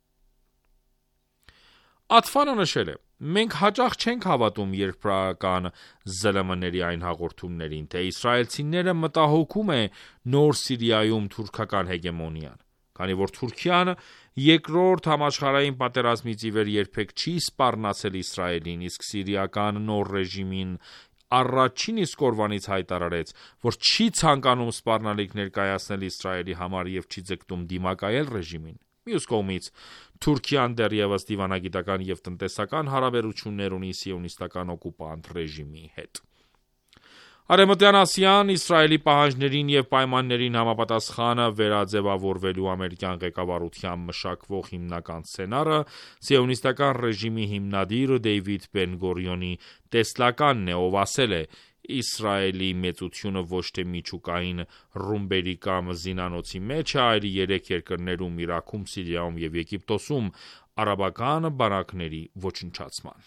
Աթվանը նշել է. «Մենք հաճախ չենք հավատում երբրական ԶԼՄ-ների այն հաղորդումներին, թե իսրայելցիները մտահոգում է Նոր Սիրիայում թուրքական հեգեմոնիան, քանի որ Թուրքիան Երկրորդ համաշխարհային պատերազմից ի վեր երբեք չի սպառնացել Իսրայելին, իսկ սիրիական նոր ռեժիմին առաջին իսկ օրվանից հայտարարեց, որ չի ցանկանում սպառնալիք ներկայացնել Իսրայելի համար և չի ձգտում դիմակայել ռեժիմին։ Մյուս կողմից, Թուրքիան դեռևս դիվանագիտական և տնտեսական հարաբերություններ ունի սիոնիստական օկուպանտ ռեժիմի հետ»։ Արևմտյան Ասիան Իսրայելի պահանջներին և պայմաններին համապատասխան վերաձևավորվելու ամերիկյան ղեկավարությամբ մշակվող հիմնական սցենարը սիոնիստական ռեժիմի հիմնադիր Դեյվիդ Բեն-Գուրիոնի տեսլականն է, ով ասել է. «Իսրայելի մեծությունը ոչ թե միջուկային ռումբերի կամ զինանոցի մեջ է, այլ 3 երկրներում՝ Իրաքում, Սիրիայում և Եգիպտոսում արաբական բանակների ոչնչացման»։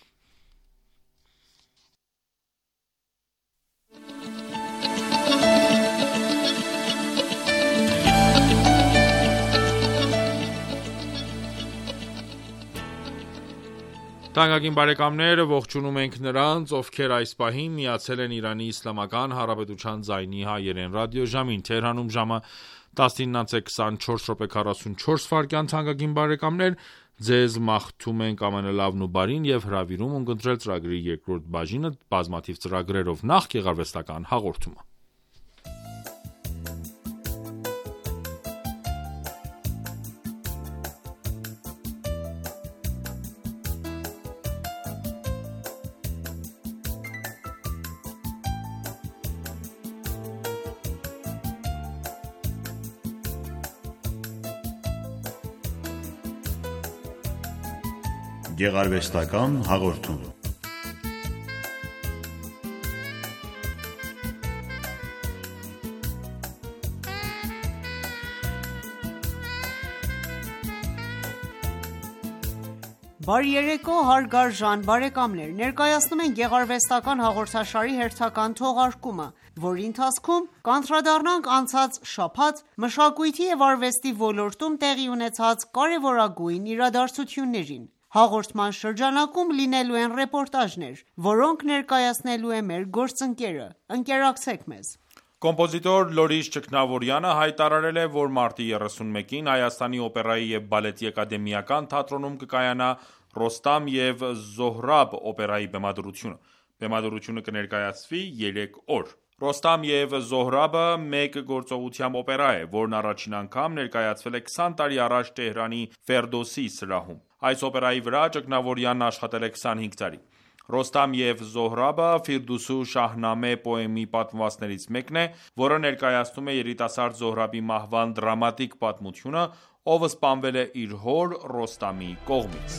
Թանկագին բարեկամներ, ողջունում ենք նրանց, ովքեր այս պահին միացել են Իրանի Իսլամական Հանրապետության ձայնի հայերեն ռադիոժամին։ Թեհրանում ժամը 19:44 թանկագին բարեկամներ, ձեզ մաղթում ենք ամենալավն ու բարին և հրավիրում ունկնդրել ծրագրի երկրորդ բաժինը բազմաթիվ ծրագրերով։ Նախ գեղարվեստական հաղորդումը։ Գեղարվեստական հաղորդում։ Բարի երեկո, հարգարժան բարեկամներ, ներկայացնում ենք գեղարվեստական հաղորդաշարի հերթական թողարկումը, որի ընթացքում կանդրադառնանք անցած շաբաթ մշակույթի և արվեստի ոլորտում տեղի ունեցած կարևորագույն իրադարձություններին։ Հաղորդման շրջանակում լինելու են ռեպորտաժներ, որոնք ներկայացնելու է մեր գործընկերը։ Ընկերակցեք մեզ։ Կոմպոզիտոր Լորիս Ճգնավորյանը հայտարարել է, որ մարտի 31-ին Հայաստանի օպերայի և բալետի ակադեմիական թատրոնում կկայանա Ռոստամ և Զոհրաբ օպերայի բեմադրությունը։ Բեմադրությունը կներկայացվի 3 օր։ Ռոստամ և Զոհրաբը մեկ գործողությամբ օպերա է, որն առաջին անգամ ներկայացվել է 20 տարի առաջ Թեհրանի Ֆերդոսի սրահում։ Այս օպերայի վրա Ճգնավորյանն աշխատել է 25 տարի։ Ռոստամ և Զոհրաբը Ֆիրդուսու Շահնամե պոեմի պատմվածքներից մեկն է, որը ներկայացնում է երիտասարդ Զոհրաբի մահվան դրամատիկ պատմությունը, ով սպանվել է իր հոր Ռոստամի կողմից։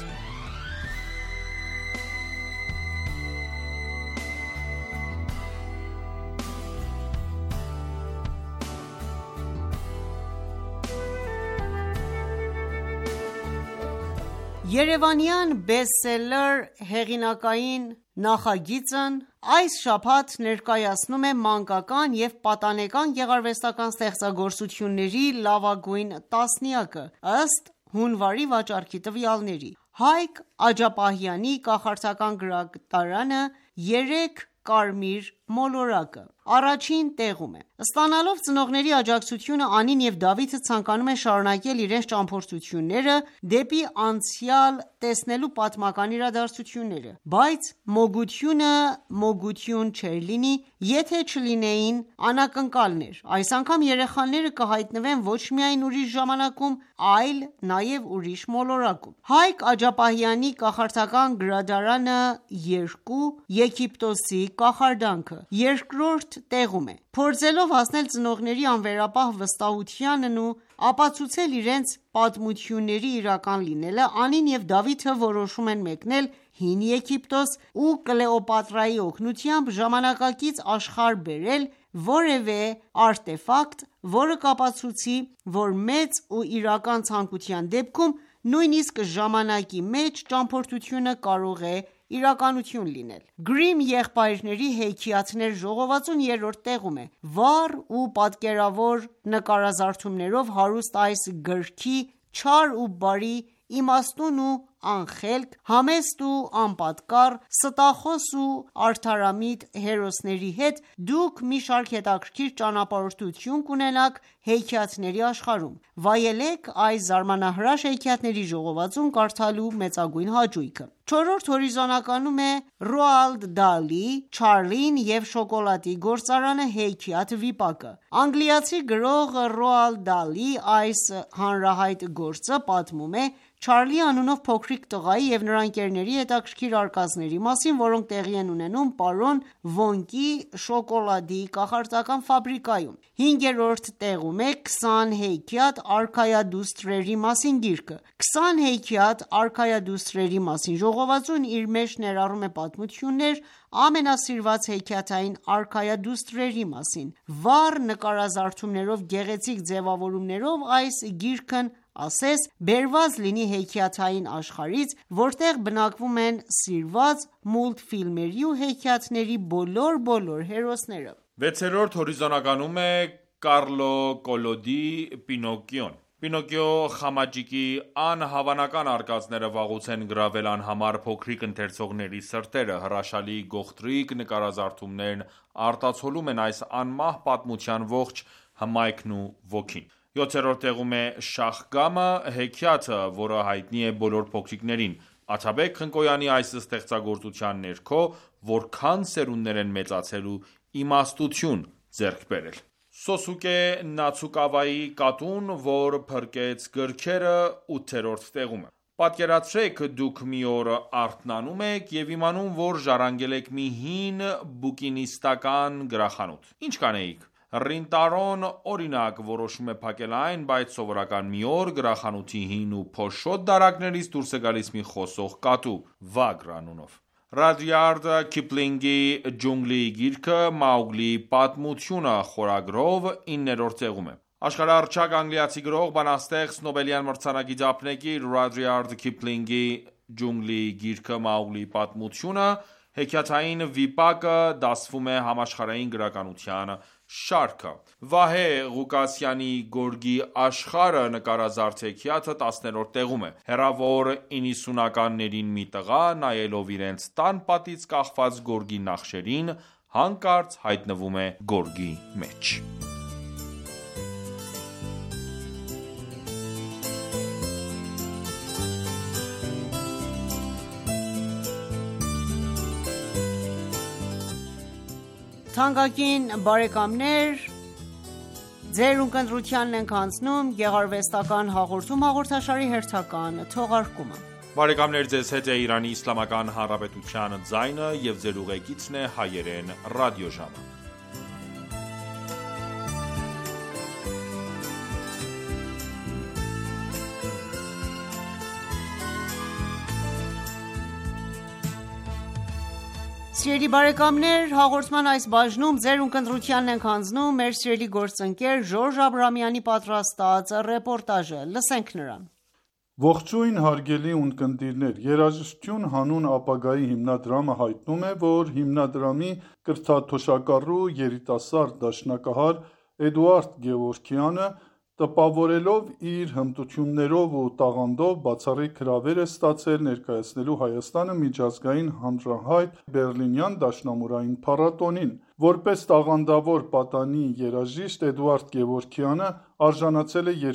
Երևանյան բեսթսելլեր հեղինակային նախագիծն այս շաբաթ ներկայացնում է մանկական և պատանեկան գեղարվեստական ստեղծագործությունների լավագույն տասնյակը՝ ըստ հունվարի վաճառքի տվյալների։ Հայկ Աջապահյանի կախարդական գրադարանը 3 կարմիր մոլորակը։ առաջին տեղում է։ Ստանալով ծնողների աջակցությունը, Անին և Դավիթը ցանկանում են շարունակել իրենց ճամփորդությունները դեպի անցյալ տեսնելու պատմական իրադարձությունները, բայց մոգությունը մոգություն չէր լինի, եթե չլինեին անակնկալներ։ Այս անգամ երեխաները կհայտնվեն ոչ միայն ուրիշ ժամանակում, այլ նաև ուրիշ մոլորակում։ Հայկ Աջապահյանի կախարդական գրադարանը 2. Եգիպտոսի կախարդանքը երկրորդ տեղում է։ Փորձելով հասնել ծնողների անվերապահ վստահությանն ու ապացուցել իրենց պատմությունների իրական լինելը, Անին և Դավիթը որոշում են մեկնել Հին Եգիպտոս ու Կլեոպատրայի օգնությամբ ժամանակակից աշխարհ բերել որևէ արտեֆակտ, որը կապացուցի, որ մեծ ու իրական ցանկության դեպքում նույնիսկ ժամանակի մեջ ճամփորդությունը կարող է իրականություն լինել։ Գրիմ եղբայրների հեքիաթներ ժողովածուն 3-րդ տեղում է։ Վառ ու պատկերավոր նկարազարդումներով հարուստ այս գրքի չար ու բարի, իմաստուն ու անխելք, համեստ ու անպատկառ, ստախոս ու արդարամիտ հերոսների հետ դուք մի շարք հետաքրքիր ճանապարհորդություն կունենաք հեքիաթների աշխարհում։ Վայելեք այս զարմանահրաշ հեքիաթների ժողովածուն կարդալու մեծագույն հաճույքը։ 4-րդ հորիզոնականում է Ռոալդ Դալի «Չարլին և շոկոլադի գործարանը» հեքիաթ վիպակը։ Անգլիացի գրող Ռոալդ Դալի այս հանրահայտ գործը պատմում է Չարլի անունով փոքրիկ տղայի և նրա ընկերների հետաքրքիր արկածների մասին, որոնք տեղի են ունենում պարոն Վոնկի շոկոլադի կախարդական ֆաբրիկայում։ 5-րդ տեղում է 20 հեքիաթ արքայադուստրերի մասին գիրքը։ 20 հեքիաթ արքայադուստրերի մասին ժողովածուն իր մեջ ներառում է պատմություններ ամենասիրված հեքիաթային արքայադուստրերի մասին։ Վառ նկարազարդումներով, գեղեցիկ ձևավորումներով այս գիրքն ասես բերված լինի հեքիաթային աշխարհից, որտեղ բնակվում են սիրված մուլտֆիլմերի ու հեքիաթների բոլոր հերոսները։ 6-րդ հորիզոնականում է Կարլո Կոլոդի Պինոկիոն։ Պինոկիո խամաճիկի անհավանական արկածները վաղուց են գրավել անհամար փոքրիկ ընթերցողների սրտերը։ Հրաշալի գողտրիկ նկարազարդումներն արտացոլում են այս անմահ պատմության ողջ հմայքն ու ոգին։ 7-րդ տեղում է Շախգամը հեքիաթը, որը հայտնի է բոլոր փոքրիկներին։ Աթաբեկ Խնկոյանի այս ստեղծագործության ներքո որքան սերունդներ են մեծացել ու իմաստություն ձեռք բերել։ Սոսուկե Նացուկավայի կատուն, որ փրկեց գրքերը 8-րդ տեղում է։ Պատկերացրեք, դուք մի օր արթնանում եք և իմանում, որ ժառանգել եք մի հին բուկինիստական գրախանութ։ Ինչ կանեիք։ Ռինտարոն օրինակ որոշում է փակել այն, բայց սովորական մի օր գրախանութի հին ու փոշոտ դարակներից դուրս է գալիս մի խոսող կատու՝ Վագր անունով։ Ռադյարդ Քիփլինգի Ջունգլիի գիրքը Մաուգլիի պատմությունը խորագրով 9-րդ տեղում է։ Աշխարհահռչակ անգլիացի գրող, բանաստեղծ, Նոբելյան մրցանակի դափնեկիր Ռադյարդ Քիփլինգի Ջունգլիի գիրքը Մաուգլիի պատմությունը հեքիաթային վիպակը դասվում է համաշխարհային գրականության շարքը։ Վահե Ղուկասյանի Գորգի աշխարհը նկարազարդ հեքիաթը 10-րդ տեղում է։ Հեռավոր 90-ականներին մի տղա, նայելով իրենց տան պատից կախված գորգի նախշերին, հանկարծ հայտնվում է գորգի մեջ։ Թանկագին բարեկամներ, ձեր ունկնդրությանն ենք հանձնում գեղարվեստական հաղորդում հաղորդաշարի հերթական թողարկումը։ Բարեկամներ, ձեզ հետ է Իրանի Իսլամական Հանրապետության ձայնը և ձեր ուղեկիցն է հայերեն ռադիոժամը։ Սիրելի բարեկամներ, հաղորդման այս բաժնում ձեր ունկնդրությանն ենք հանձնում մեր սիրելի գործընկեր Ժորժ Աբրամյանի պատրաստած ռեպորտաժը։ Լսենք նրան։ Ողջույն հարգելի ունկնդիրներ, Երաժշտություն հանուն ապագայի հիմնադրամը հայտնում է, որ հիմնադրամի կրթաթոշակառու երիտասարդ դաշնակահար Էդուարդ Գևորգյանը տպավորելով իր հմտություններով ու տաղանդով բացառիկ հրավեր է ստացել ներկայացնելու Հայաստանը միջազգային հանրահայտ Բեռլինյան դաշնամուրային փառատոնին։ Որպես տաղանդավոր պատանի երաժիշտ Էդուարդ Գևորգյանը արժանացել է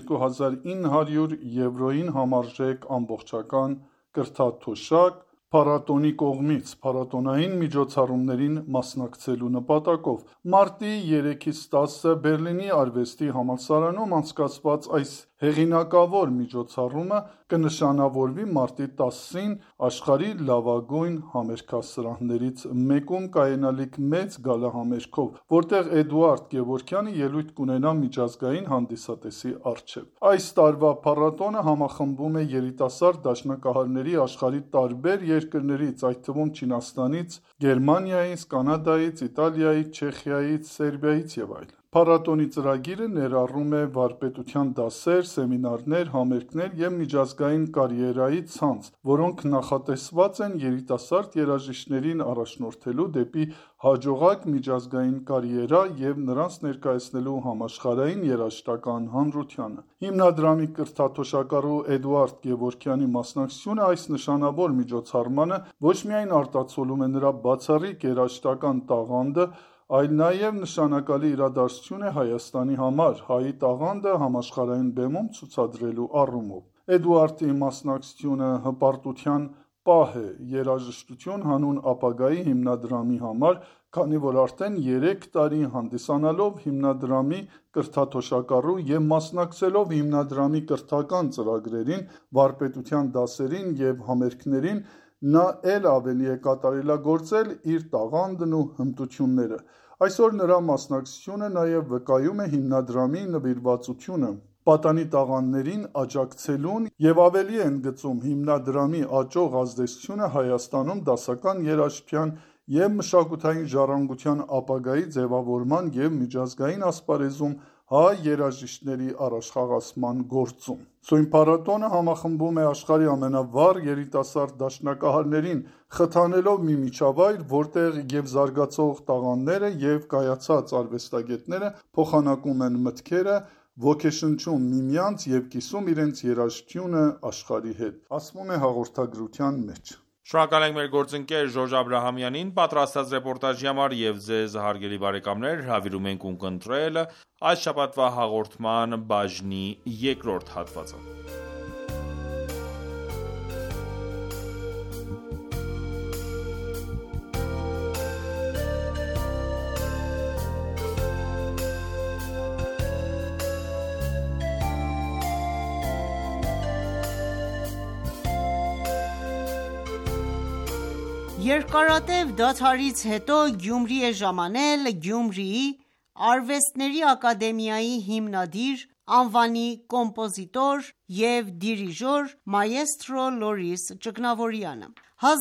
2900 եվրոյին համարժեք ամբողջական կրթաթոշակ փառատոնի կողմից փառատոնային միջոցառումներին մասնակցելու նպատակով։ Մարտի 3-ից 10-ը Բեռլինի արվեստի համալսարանում անցկացված այս հեղինակավոր միջոցառումը կնշանավորվի մարտի 10-ին աշխարհի լավագույն համերգասրահներից մեկում կայանալիք մեծ գալահամերգով, որտեղ Էդուարդ Գևորգյանը ելույթ կունենա միջազգային հանդիսատեսի առջև։ Այս տարվա փառատոնը համախմբում է երիտասարդ դաշնակահարների աշխարհի տարբեր երկրներից, այդ թվում Չինաստանից, Գերմանիայից, Կանադայից, Իտալիայից, Չեխիայից, Սերբիայից եւ այլն։ Փառատոնի ծրագիրը ներառում է վարպետության դասեր, սեմինարներ, համերգներ եւ միջազգային կարիերայի ցանց, որոնք նախատեսված են երիտասարդ երաժիշտներին առաջնորդելու դեպի հաջողակ միջազգային կարիերա եւ նրանց ներկայացնելու համաշխարհային երաժշտական հանրությանը։ Հիմնադրամի կրթաթոշակառու Էդուարդ Գևորգյանի մասնակցությունը այս նշանավոր միջոցառմանը ոչ միայն արտացոլում է նրա բացառիկ երաժշտական տաղանդը, այլ նաև նշանակալի իրադարձություն է Հայաստանի համար հայի տաղանդը համաշխարհային բեմում ցուցադրելու առումով։ Էդուարդի մասնակցությունը հպարտության պահ է երաժշտություն հանուն ապագայի հիմնադրամի համար, քանի որ արդեն 3 տարի հանդիսանալով հիմնադրամի կրթաթոշակառու եւ մասնակցելով հիմնադրամի կրթական ծրագրերին, վարպետության դասերին եւ համերգներին, նա էլ ավելի է կատարելագործել իր տաղանդն ու հմտությունները։ Այսօր նրա մասնակցությունը նաև վկայում է հիմնադրամի նվիրվածությունը պատանի տաղանդներին աջակցելուն եւ ավելի է ընդգծում հիմնադրամի աճող ազդեցությունը Հայաստանում դասական երաժշտության եւ մշակութային ժառանգության ապագայի ձևավորման եւ միջազգային ասպարեզում հայ երաժիշտների առաջխաղացման գործում։ Սույն փառատոնը համախմբում է աշխարհի ամենավառ երիտասարդ դաշնակահարներին, խթանելով մի միջավայր, որտեղ եւ զարգացող տաղանդները եւ կայացած արվեստագետները փոխանակում են մտքերը, ոգեշնչում միմյանց եւ կիսում իրենց երաժշտությունը աշխարհի հետ, ասվում է հաղորդագրության մեջ։ Շնորհակալ ենք մեր գործընկեր Ժորժ Աբրահամյանին պատրաստած ռեպորտաժի համար եւ ձեզ հարգելի բարեկամներ հրավիրում ենք ունկնդրել այս շաբաթվա հաղորդման բաժնի երկրորդ հատվածը։ Երկարատև դադարից հետո Գյումրի է ժամանել Գյումրիի Արվեստների ակադեմիայի հիմնադիր, անվանի կոմպոզիտոր և դիրիժոր մայեստրո Լորիս Ճգնավորյանը։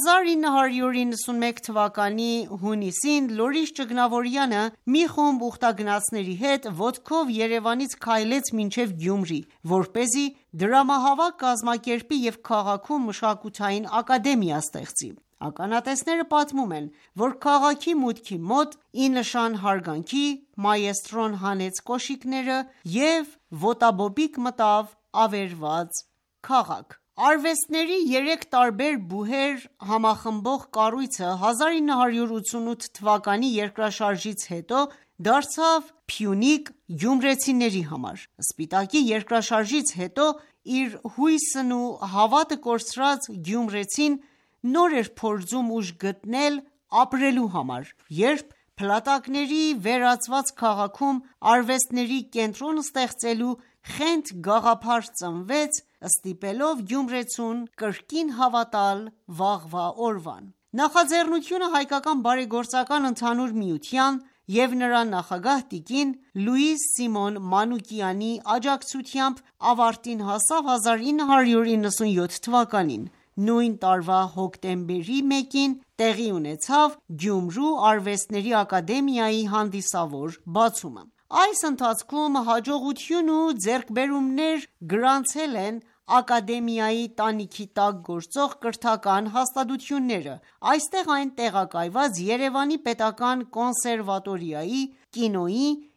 1991 թվականի հունիսին Լորիս Ճգնավորյանը մի խումբ ուխտագնացների հետ ոտքով Երևանից քայլեց մինչև Գյումրի, որպեսզի դրամահավաք կազմակերպի և քաղաքում մշակութային ակադեմիա ստեղծի։ Ականատեսները պատմում են, որ քաղաքի մուտքի մոտ ի նշան հարգանքի մայեստրոն հանեց կոշիկները և ոտաբոբիկ մտավ ավերված քաղաք։ Արվեստների 3 տարբեր բուհեր համախմբող կառույցը 1988 թվականի երկրաշարժից հետո դարձավ Փյունիկ գյումրեցիների համար։ Սպիտակի երկրաշարժից հետո իր հույսն ու հավատը կորցրած գյումրեցին նոր էր փորձում ուժ գտնել ապրելու համար, երբ փլատակների վերածված քաղաքում արվեստների կենտրոն ստեղծելու խենթ գաղափար ծնվեց, ստիպելով գյումրեցուն կրկին հավատալ վաղվա օրվան։ Նախաձեռնությունը Հայկական բարեգործական ընդհանուր միության և նրա նախագահ տիկին Լուիզ Սիմոն Մանուկյանի աջակցությամբ ավարտին հասավ 1997 թվականին։ Նույն տարվա հոկտեմբերի 1-ին տեղի ունեցավ Գյումրու արվեստների ակադեմիայի հանդիսավոր բացումը։ Այս ընթացքում հաջողություն ու ձեռքբերումներ գրանցել են ակադեմիայի տանիքի տակ գործող կրթական հաստատությունները։ Այստեղ այն տեղակայված Երևանի պետական կոնսերվատորիայի, կինոյի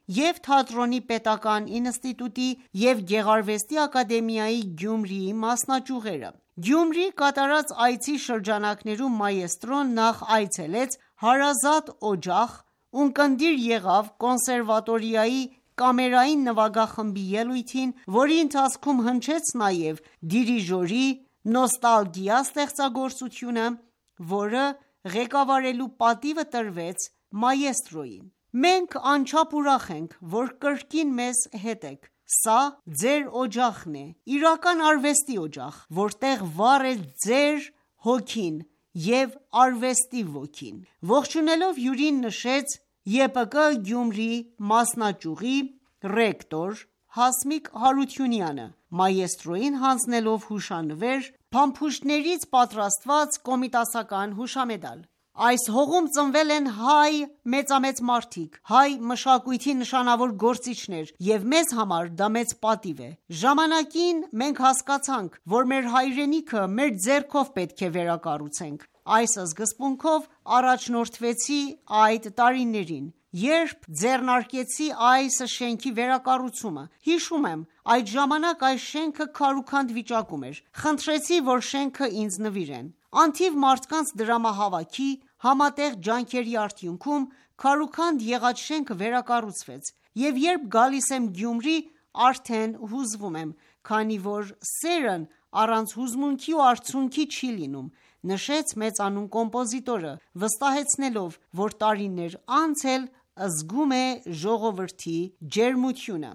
և թատրոնի պետական ինստիտուտի և Գեղարվեստի ակադեմիայի Գյումրիի մասնաճյուղերը։ Գյումրի կատարած այցի շրջանակներում մաեստրոն նախ այցելեց հարազատ օջախ, ունկնդիր եղավ կոնսերվատորիայի կամերային նվագախմբի ելույթին, որի ընթացքում հնչեց նաև դիրիժորի «Նոստալգիա» ստեղծագործությունը, որը ղեկավարելու պատիվը տրվեց մաեստրոյին։ «Մենք անչափ ուրախ ենք, որ կրկին մեզ հետ եք։ Սա ձեր օջախն է, իրական արվեստի օջախ, որտեղ վառ է ձեր հոգին և արվեստի ոգին», ողջունելով հյուրին նշեց ԵՊԿ Գյումրի մասնաճյուղի ռեկտոր Հասմիկ Հարությունյանը, մաեստրոյին հանձնելով հուշանվեր, փամփուշտներից պատրաստված կոմիտասական հուշամեդալ։ «Այս հողում ծնվել են հայ մեծամեծ մարդիկ, հայ մշակույթի նշանավոր գործիչներ և մեզ համար դա մեծ պատիվ է։ Ժամանակին մենք հասկացանք, որ մեր հայրենիքը մեր ձեռքով պետք է վերակառուցենք։ Այս սկզբունքով առաջնորդվեցի այդ տարիներին, երբ ձեռնարկեցի այս շենքի վերակառուցումը։ Հիշում եմ, այդ ժամանակ այս շենքը քարուքանդ վիճակում էր։ Խնդրեցի, որ շենքը ինձ նվիրեն։ Անթիվ մարդկանց դրամահավաքի, համատեղ ջանքերի արդյունքում քարուքանդ եղած շենքը վերակառուցվեց, և երբ գալիս եմ Գյումրի, արդեն հուզվում եմ, քանի որ սերն առանց հուզմունքի ու արցունքի չի լինում», նշեց մեծանուն կոմպոզիտորը, վստահեցնելով, որ տարիներ անց էլ զգում է ժողովրդի ջերմությունը։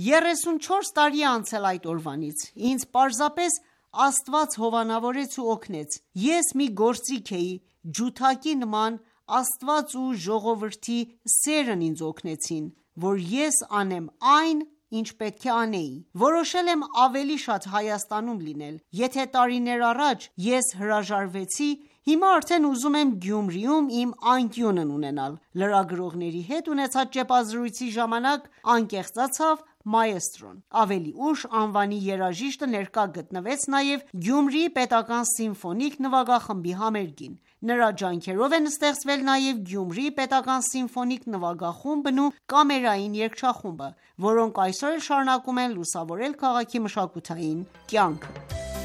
34 տարի է անցել այդ օրվանից, ինձ պարզապես Աստված հովանավորեց ու օգնեց։ Ես մի գործիք էի, ջութակի նման, Աստված ու ժողովրդի սերն ինձ օգնեցին, որ ես անեմ այն, ինչ պետք է անեի։ Որոշել եմ ավելի շատ Հայաստանում լինել։ Եթե տարիներ առաջ ես հրաժարվեցի, հիմա արդեն ուզում եմ Գյումրիում իմ անկյունն ունենալ։ Լրագրողների հետ ունեցած ճեպազրույցի ժամանակ անկեղծացավ մաեստրոն։ Ավելի ուշ անվանի երաժիշտը ներկա գտնվեց նաև Գյումրիի պետական սիմֆոնիկ նվագախմբի համերգին։ Նրա ջանքերով են ստեղծվել նաև Գյումրիի պետական սիմֆոնիկ նվագախումբն ու կամերային երգչախումբը, որոնք այսօր էլ շարունակում են լուսավորել քաղաքի մշակութային կյանքը։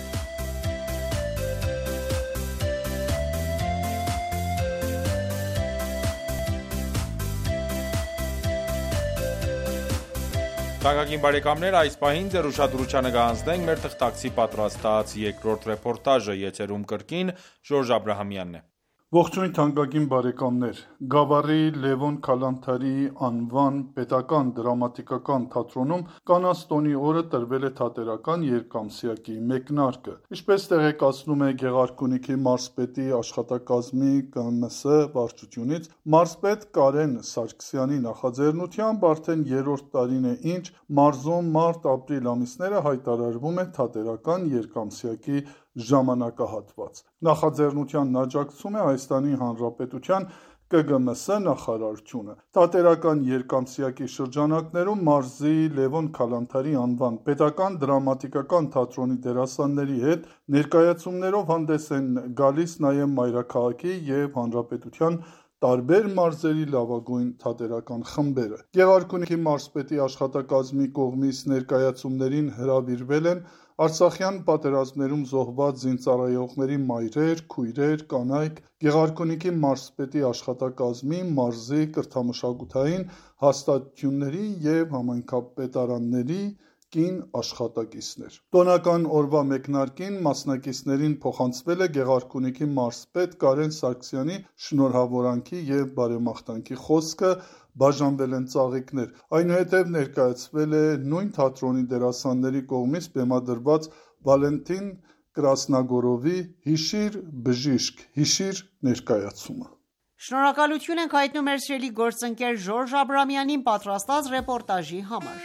Թանկագին բարեկամներ, այս պահին ձեր ուշադրությանը կհանձնենք մեր թղթակցի պատրաստած երկրորդ ռեպորտաժը, եթերում կրկին Ժորժ Աբրահամյանն է։ Ողջույն թանկագին բարեկամներ, Գավառի Լևոն Քալանթարի անվան պետական դրամատիկական թատրոնում Կանանց տոնի օրը տրվել է թատերական երկամսյակի մեկնարկը։ Ինչպես տեղեկացնում է Գեղարքունիքի մարզպետի աշխատակազմի ԿՄՍ վարչությունից, մարզպետ Կարեն Սարգսյանի նախաձեռնությամբ արդեն երրորդ տարին է, ինչ մարզում մարտ-ապրիլ ամիսները հայտարարվում է թատերական երկամսյակի ժամանակահատված։ Նախաձեռնությանն աջակցում է Հայաստանի Հանրապետության ԿԳՄՍ նախարարությունը։ Թատերական երկամսյակի շրջանակներում մարզի Լևոն Քալանթարի անվան պետական դրամատիկական թատրոնի դերասանների հետ ներկայացումներով հանդես են գալիս նաև մայրաքաղաքի և հանրապետության տարբեր մարզերի լավագույն թատերական խմբերը։ Գեղարքունիքի մարզպետի աշխատակազմի կողմից ներկայացումներին հրավիրվել են Արցախյան պատերազմներում զոհված զինծառայողների մայրեր, քույրեր, կանայք, Գեղարքունիքի մարզպետի աշխատակազմի, մարզի կրթամշակութային հաստատությունների և համայնքապետարանների կին աշխատակիցներ։ Տոնական օրվա մեկնարկին մասնակիցներին փոխանցվել է Գեղարքունիքի մարզպետ Կարեն Սարգսյանի շնորհավորանքի և բարեմաղթանքի խոսքը, բաժանվել են ծաղիկներ։ Այնուհետև ներկայացվել է նույն թատրոնի դերասանների կողմից բեմադրված Վալենտին Կրասնագորովի «Հիշիր, բժիշկ, հիշիր» ներկայացումը։ Շնորհակալություն ենք հայտնում մեր սիրելի գործընկեր Ժորժ Աբրամյանին պատրաստած ռեպորտաժի համար։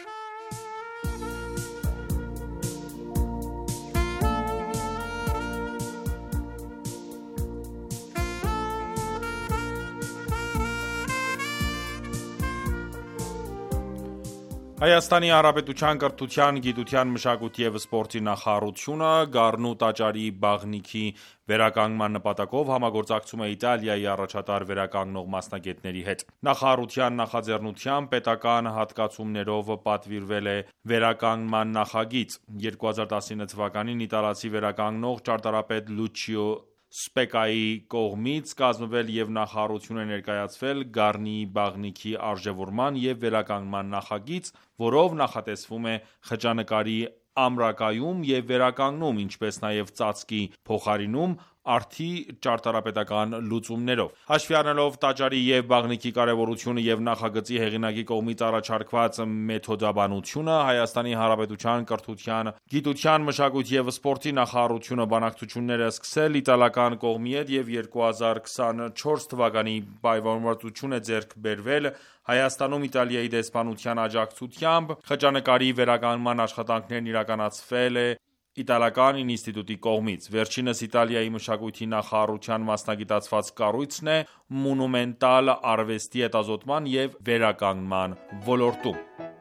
Հայաստանի Հանրապետության կրթության, գիտության, մշակույթի և սպորտի նախարարությունը Գառնու տաճարի բաղնիքի վերականգնման նպատակով համագործակցում է Իտալիայի առաջատար վերականգնող մասնագետների հետ։ Նախարարության նախաձեռնությամբ պետական հատկացումներով պատվիրվել է վերականգնման նախագիծ։ 2019 թվականին իտալացի վերականգնող ճարտարապետ Լուչիո Սպեկայի կողմից կազմվել և նախարարություն է ներկայացվել Գառնիի բաղնիքի արժևորման և վերականգնման նախագիծ, որով նախատեսվում է խճանկարի ամրակայում և վերականգնում, ինչպես նաև ծածկի փոխարինում արդի ճարտարապետական լուծումներով։ Հաշվի առնելով տաճարի և բաղնիքի կարևորությունը և նախագծի հեղինակի կողմից առաջարկված մեթոդաբանությունը, Հայաստանի Հանրապետության կրթության, գիտության, մշակույթի և սպորտի նախարարությունը բանակցություններ է սկսել իտալական կողմի հետ և 2024 թվականի պայմանավորվածություն է ձեռք բերվել Հայաստանում Իտալիայի դեսպանության աջակցությամբ խճանկարի վերականգնման աշխատանքներն իրականացվել Իտալական ինստիտուտի կողմից։ Վերջինս Իտալիայի մշակույթի նախարարության մասնագիտացված կառույցն է մոնումենտալ արվեստի հետազոտման և վերականգնման ոլորտում։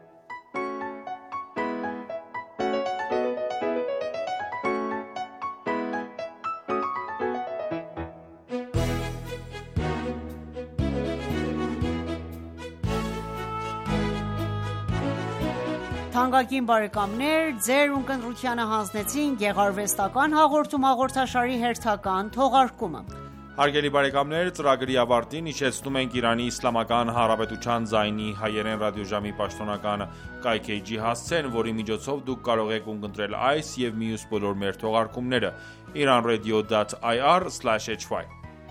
Թանկագին բարեկամներ, ձեր ունկնդրությանը հանձնեցին գեղարվեստական հաղորդում հաղորդաշարի հերթական թողարկումը։ Հարգելի բարեկամներ, ծրագրի ավարտին հիշեցնում ենք Իրանի Իսլամական Հանրապետության ձայնի հայերեն ռադիոժամի պաշտոնական կայքէջի հասցեն, որի միջոցով դուք կարող եք ունկնդրել այս և մյուս բոլոր մեր թողարկումները iranradio.ir/hy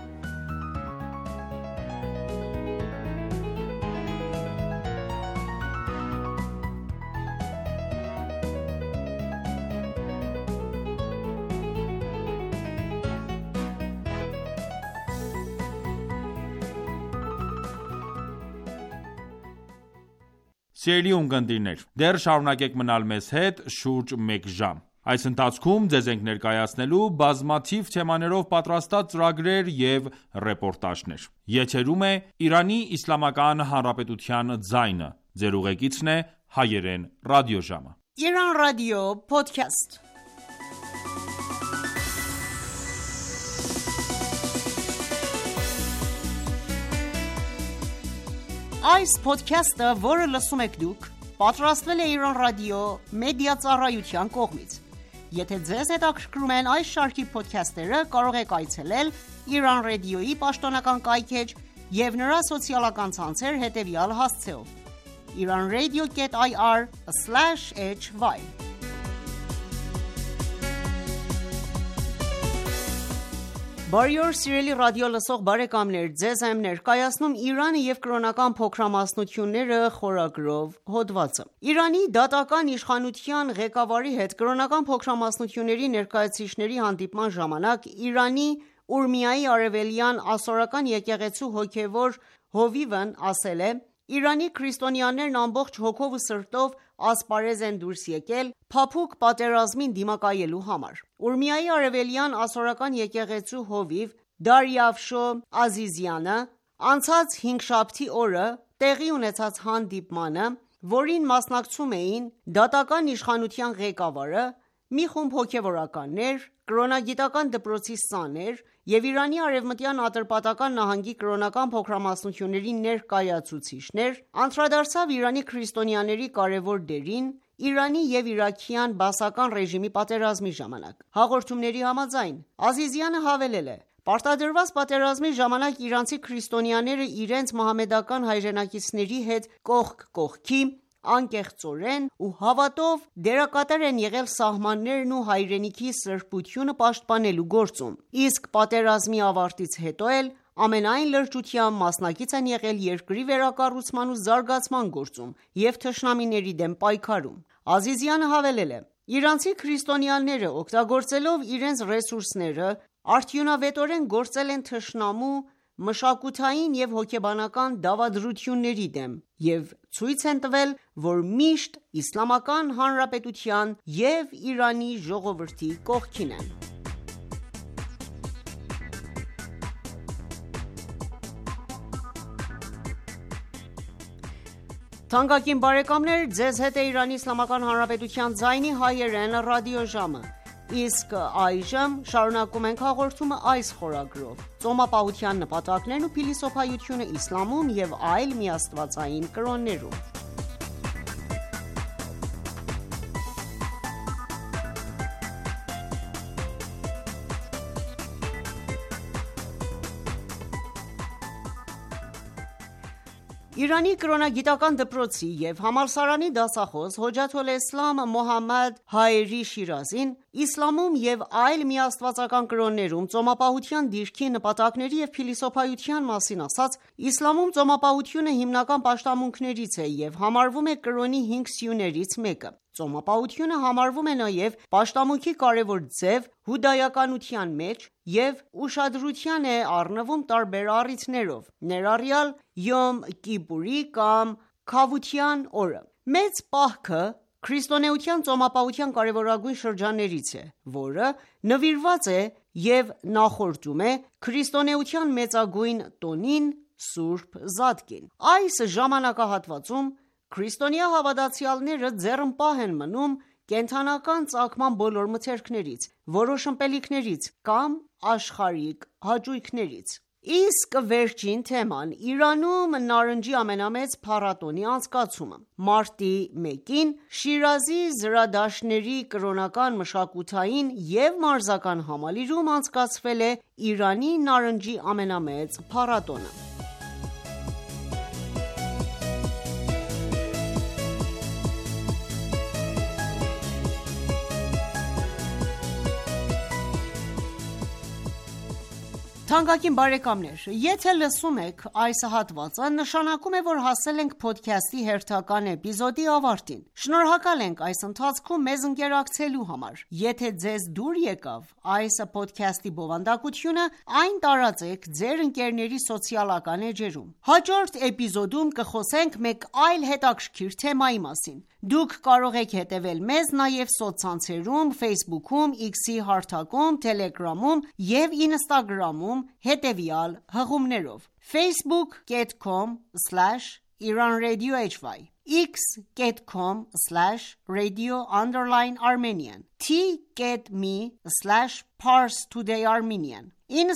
Սիրելի ունկնդիրներ, դեռ շարունակեք մնալ մեզ հետ շուրջ մեկ ժամ։ Այս ընթացքում ձեզ ենք ներկայացնելու բազմաթիվ թեմաներով պատրաստած ծրագրեր և ռեպորտաժներ։ Եթերում է Իրանի Իսլամական Հանրապետության ձայնը։ Ձեր ուղեկիցն է հայերեն ռադիոժամը։ Iran Radio Podcast Այս podcast-ը, որը լսում եք դուք, պատրաստվել է Iran Radio մեդիա ծառայության կողմից։ Եթե ձեզ հետաքրքրում են այս շարքի podcast-երը, կարող եք այցելել Iran Radio-ի պաշտոնական կայքէջ և նրա սոցիալական ցանցեր հետևյալ հասցեով՝ iranradio.ir/hy Բարի օր սիրելի ռադիո լսող բարեկամներ, ձեզ եմ ներկայացնում Իրանը և կրոնական փոքրամասնությունները խորագրով հոդվածը։ Իրանի դատական իշխանության ղեկավարի հետ կրոնական փոքրամասնությունների ներկայացուցիչների հանդիպման ժամանակ Իրանի Ուրմիայի արևելյան ասորական եկեղեցու հոգևոր հովիվն ասել է. «Իրանի քրիստոնյաներն ամբողջ հոգով ու սրտով ասպարեզ են դուրս եկել փափուկ պատերազմին դիմակայելու համար»։ Ուրմիայի արևելյան ասորական եկեղեցու հովիվ Դարյավշո Ազիզյանը անցած հինգշաբթի օրը տեղի ունեցած հանդիպմանը, որին մասնակցում էին դատական իշխանության ղեկավարը, մի խումբ հոգևորականներ, կրոնագիտական դպրոցի սաներ և Իրանի Արևմտյան Ատրպատական նահանգի կրոնական փոքրամասնությունների ներկայացուցիչներ, անդրադարձավ Իրանի քրիստոնյաների կարևոր դերին Իրանի և իրաքյան բաասական ռեժիմի պատերազմի ժամանակ։ Հաղորդումների համաձայն, Ազիզյանը հավելել է. «Պարտադրված պատերազմի ժամանակ իրանցի քրիստոնյաները իրենց մահմեդական հայրենակիցների հետ կողք կողքի, անկեղծորեն ու հավատով դերակատար են եղել սահմաններն ու հայրենիքի սրբությունը պաշտպանելու գործում, իսկ պատերազմի ավարտից հետո էլ ամենայն լրջությամբ մասնակից են եղել երկրի վերակառուցման ու զարգացման գործում և թշնամիների դեմ պայքարում»։ Ազիզյանը հավելել է. «Իրանցի քրիստոնյաները օգտագործելով իրենց ռեսուրսները արդյունավետորեն գործել են թշնամու մշակութային և հոգեբանական դավադրությունների դեմ և ցույց են տվել, որ միշտ Իսլամական Հանրապետության և Իրանի ժողովրդի կողքին են»։ Թանկագին բարեկամներ, ձեզ հետ է Իրանի Իսլամական Հանրապետության ձայնի հայերեն ռադիոժամը, իսկ այժմ շարունակում ենք հաղորդումը այս խորագրով: Ծոմապահության նպատակներն ու փիլիսոփայությունը իսլամում և այլ միաստվածային կրոններում: Իրանի կրոնագիտական դպրոցի և համալսարանի դասախոս Հոջաթոլէսլամ Մոհամմադ Հայերի Շիրազին իսլամում և այլ միաստվածական կրոններում ծոմապահության դիրքի, նպատակների և փիլիսոփայության մասին ասաց.«Իսլամում ծոմապահությունը հիմնական պաշտամունքներից է և համարվում է կրոնի 5 սյուներից մեկը: Ծոմապահությունը համարվում է նաև պաշտամունքի կարևոր ձև հուդայականության մեջ և ուշադրության է առնվում տարբեր առիթներով, ներառյալ Յոմ Կիպուրի կամ Քավության օրը: Մեծ պահքը քրիստոնեության ծոմապահության կարևորագույն շրջաններից է, որը նվիրված է և նախորդում է քրիստոնեության մեծագույն տոնին՝ Սուրբ Զատկին: Այս ժամանակահատվածում քրիստոնյա հավատացյալները ձեռնպահ են մնում կենդանական ծագման բոլոր մթերքներից, որոշ ըմպելիքներից կամ աշխարհիկ հաճույքներից: Իսկ վերջին թեման Իրանում նարնջի ամենամեծ փառատոնի անցկացումը: Մարտի 1-ին Շիրազի զրադաշտների կրոնական, մշակութային և մարզական համալիրում անցկացվել է Իրանի նարնջի ամենամեծ փառատոնը: Թանկագին բարեկամներ, եթե լսում եք այս հատվածը, նշանակում է, որ հասել ենք փոդքասթի հերթական էպիզոդի ավարտին: Շնորհակալ ենք այս ընթացքում մեզ ընկերակցելու համար: Եթե ձեզ դուր եկավ այս փոդքասթի բովանդակությունը, այն տարածեք ձեր ընկերների սոցիալական էջերում: Հաջորդ էպիզոդում կխոսենք մեկ այլ հետաքրքիր թեմայի մասին: Դուք կարող եք հետևել մեզ նաև սոցցանցերում Facebook-ում, X-ի հարթակում, Telegram-ում և Instagram-ում հետևյալ հղումներով՝ facebook.com/IranRadioHy, x.com/radio_Armenian, t.me/ParsTodayArmenian,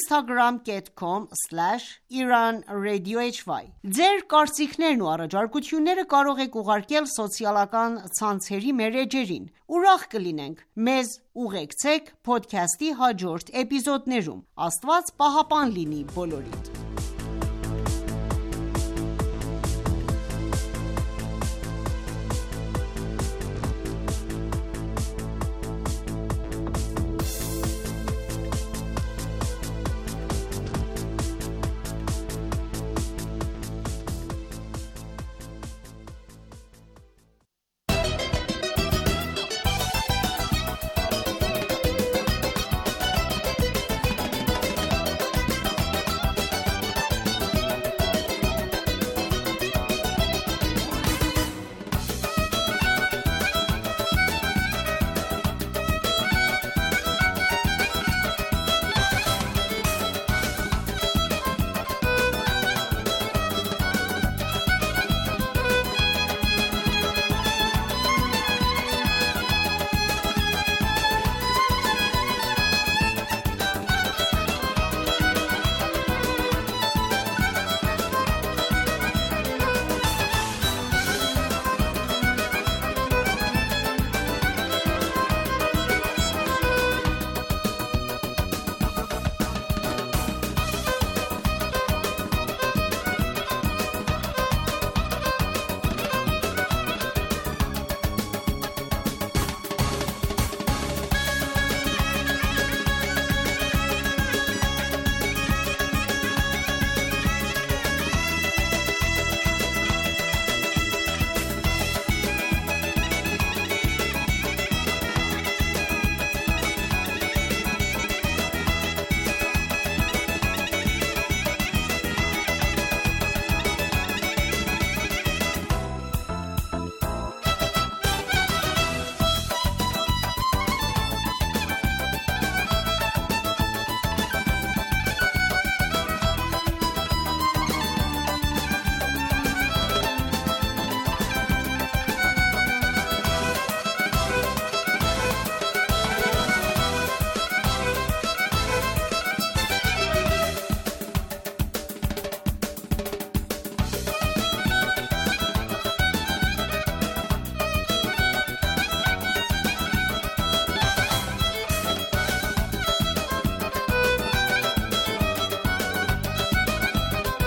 instagram.com/IranRadioHy: Ձեր կարծիքներն ու առաջարկությունները կարող եք ուղարկել սոցիալական ցանցերի մեր էջերին: Ուրախ կլինենք մեզ ուղեկցեք փոդքասթի հաջորդ էպիզոդներում: Աստված պահապան լինի բոլորիդ: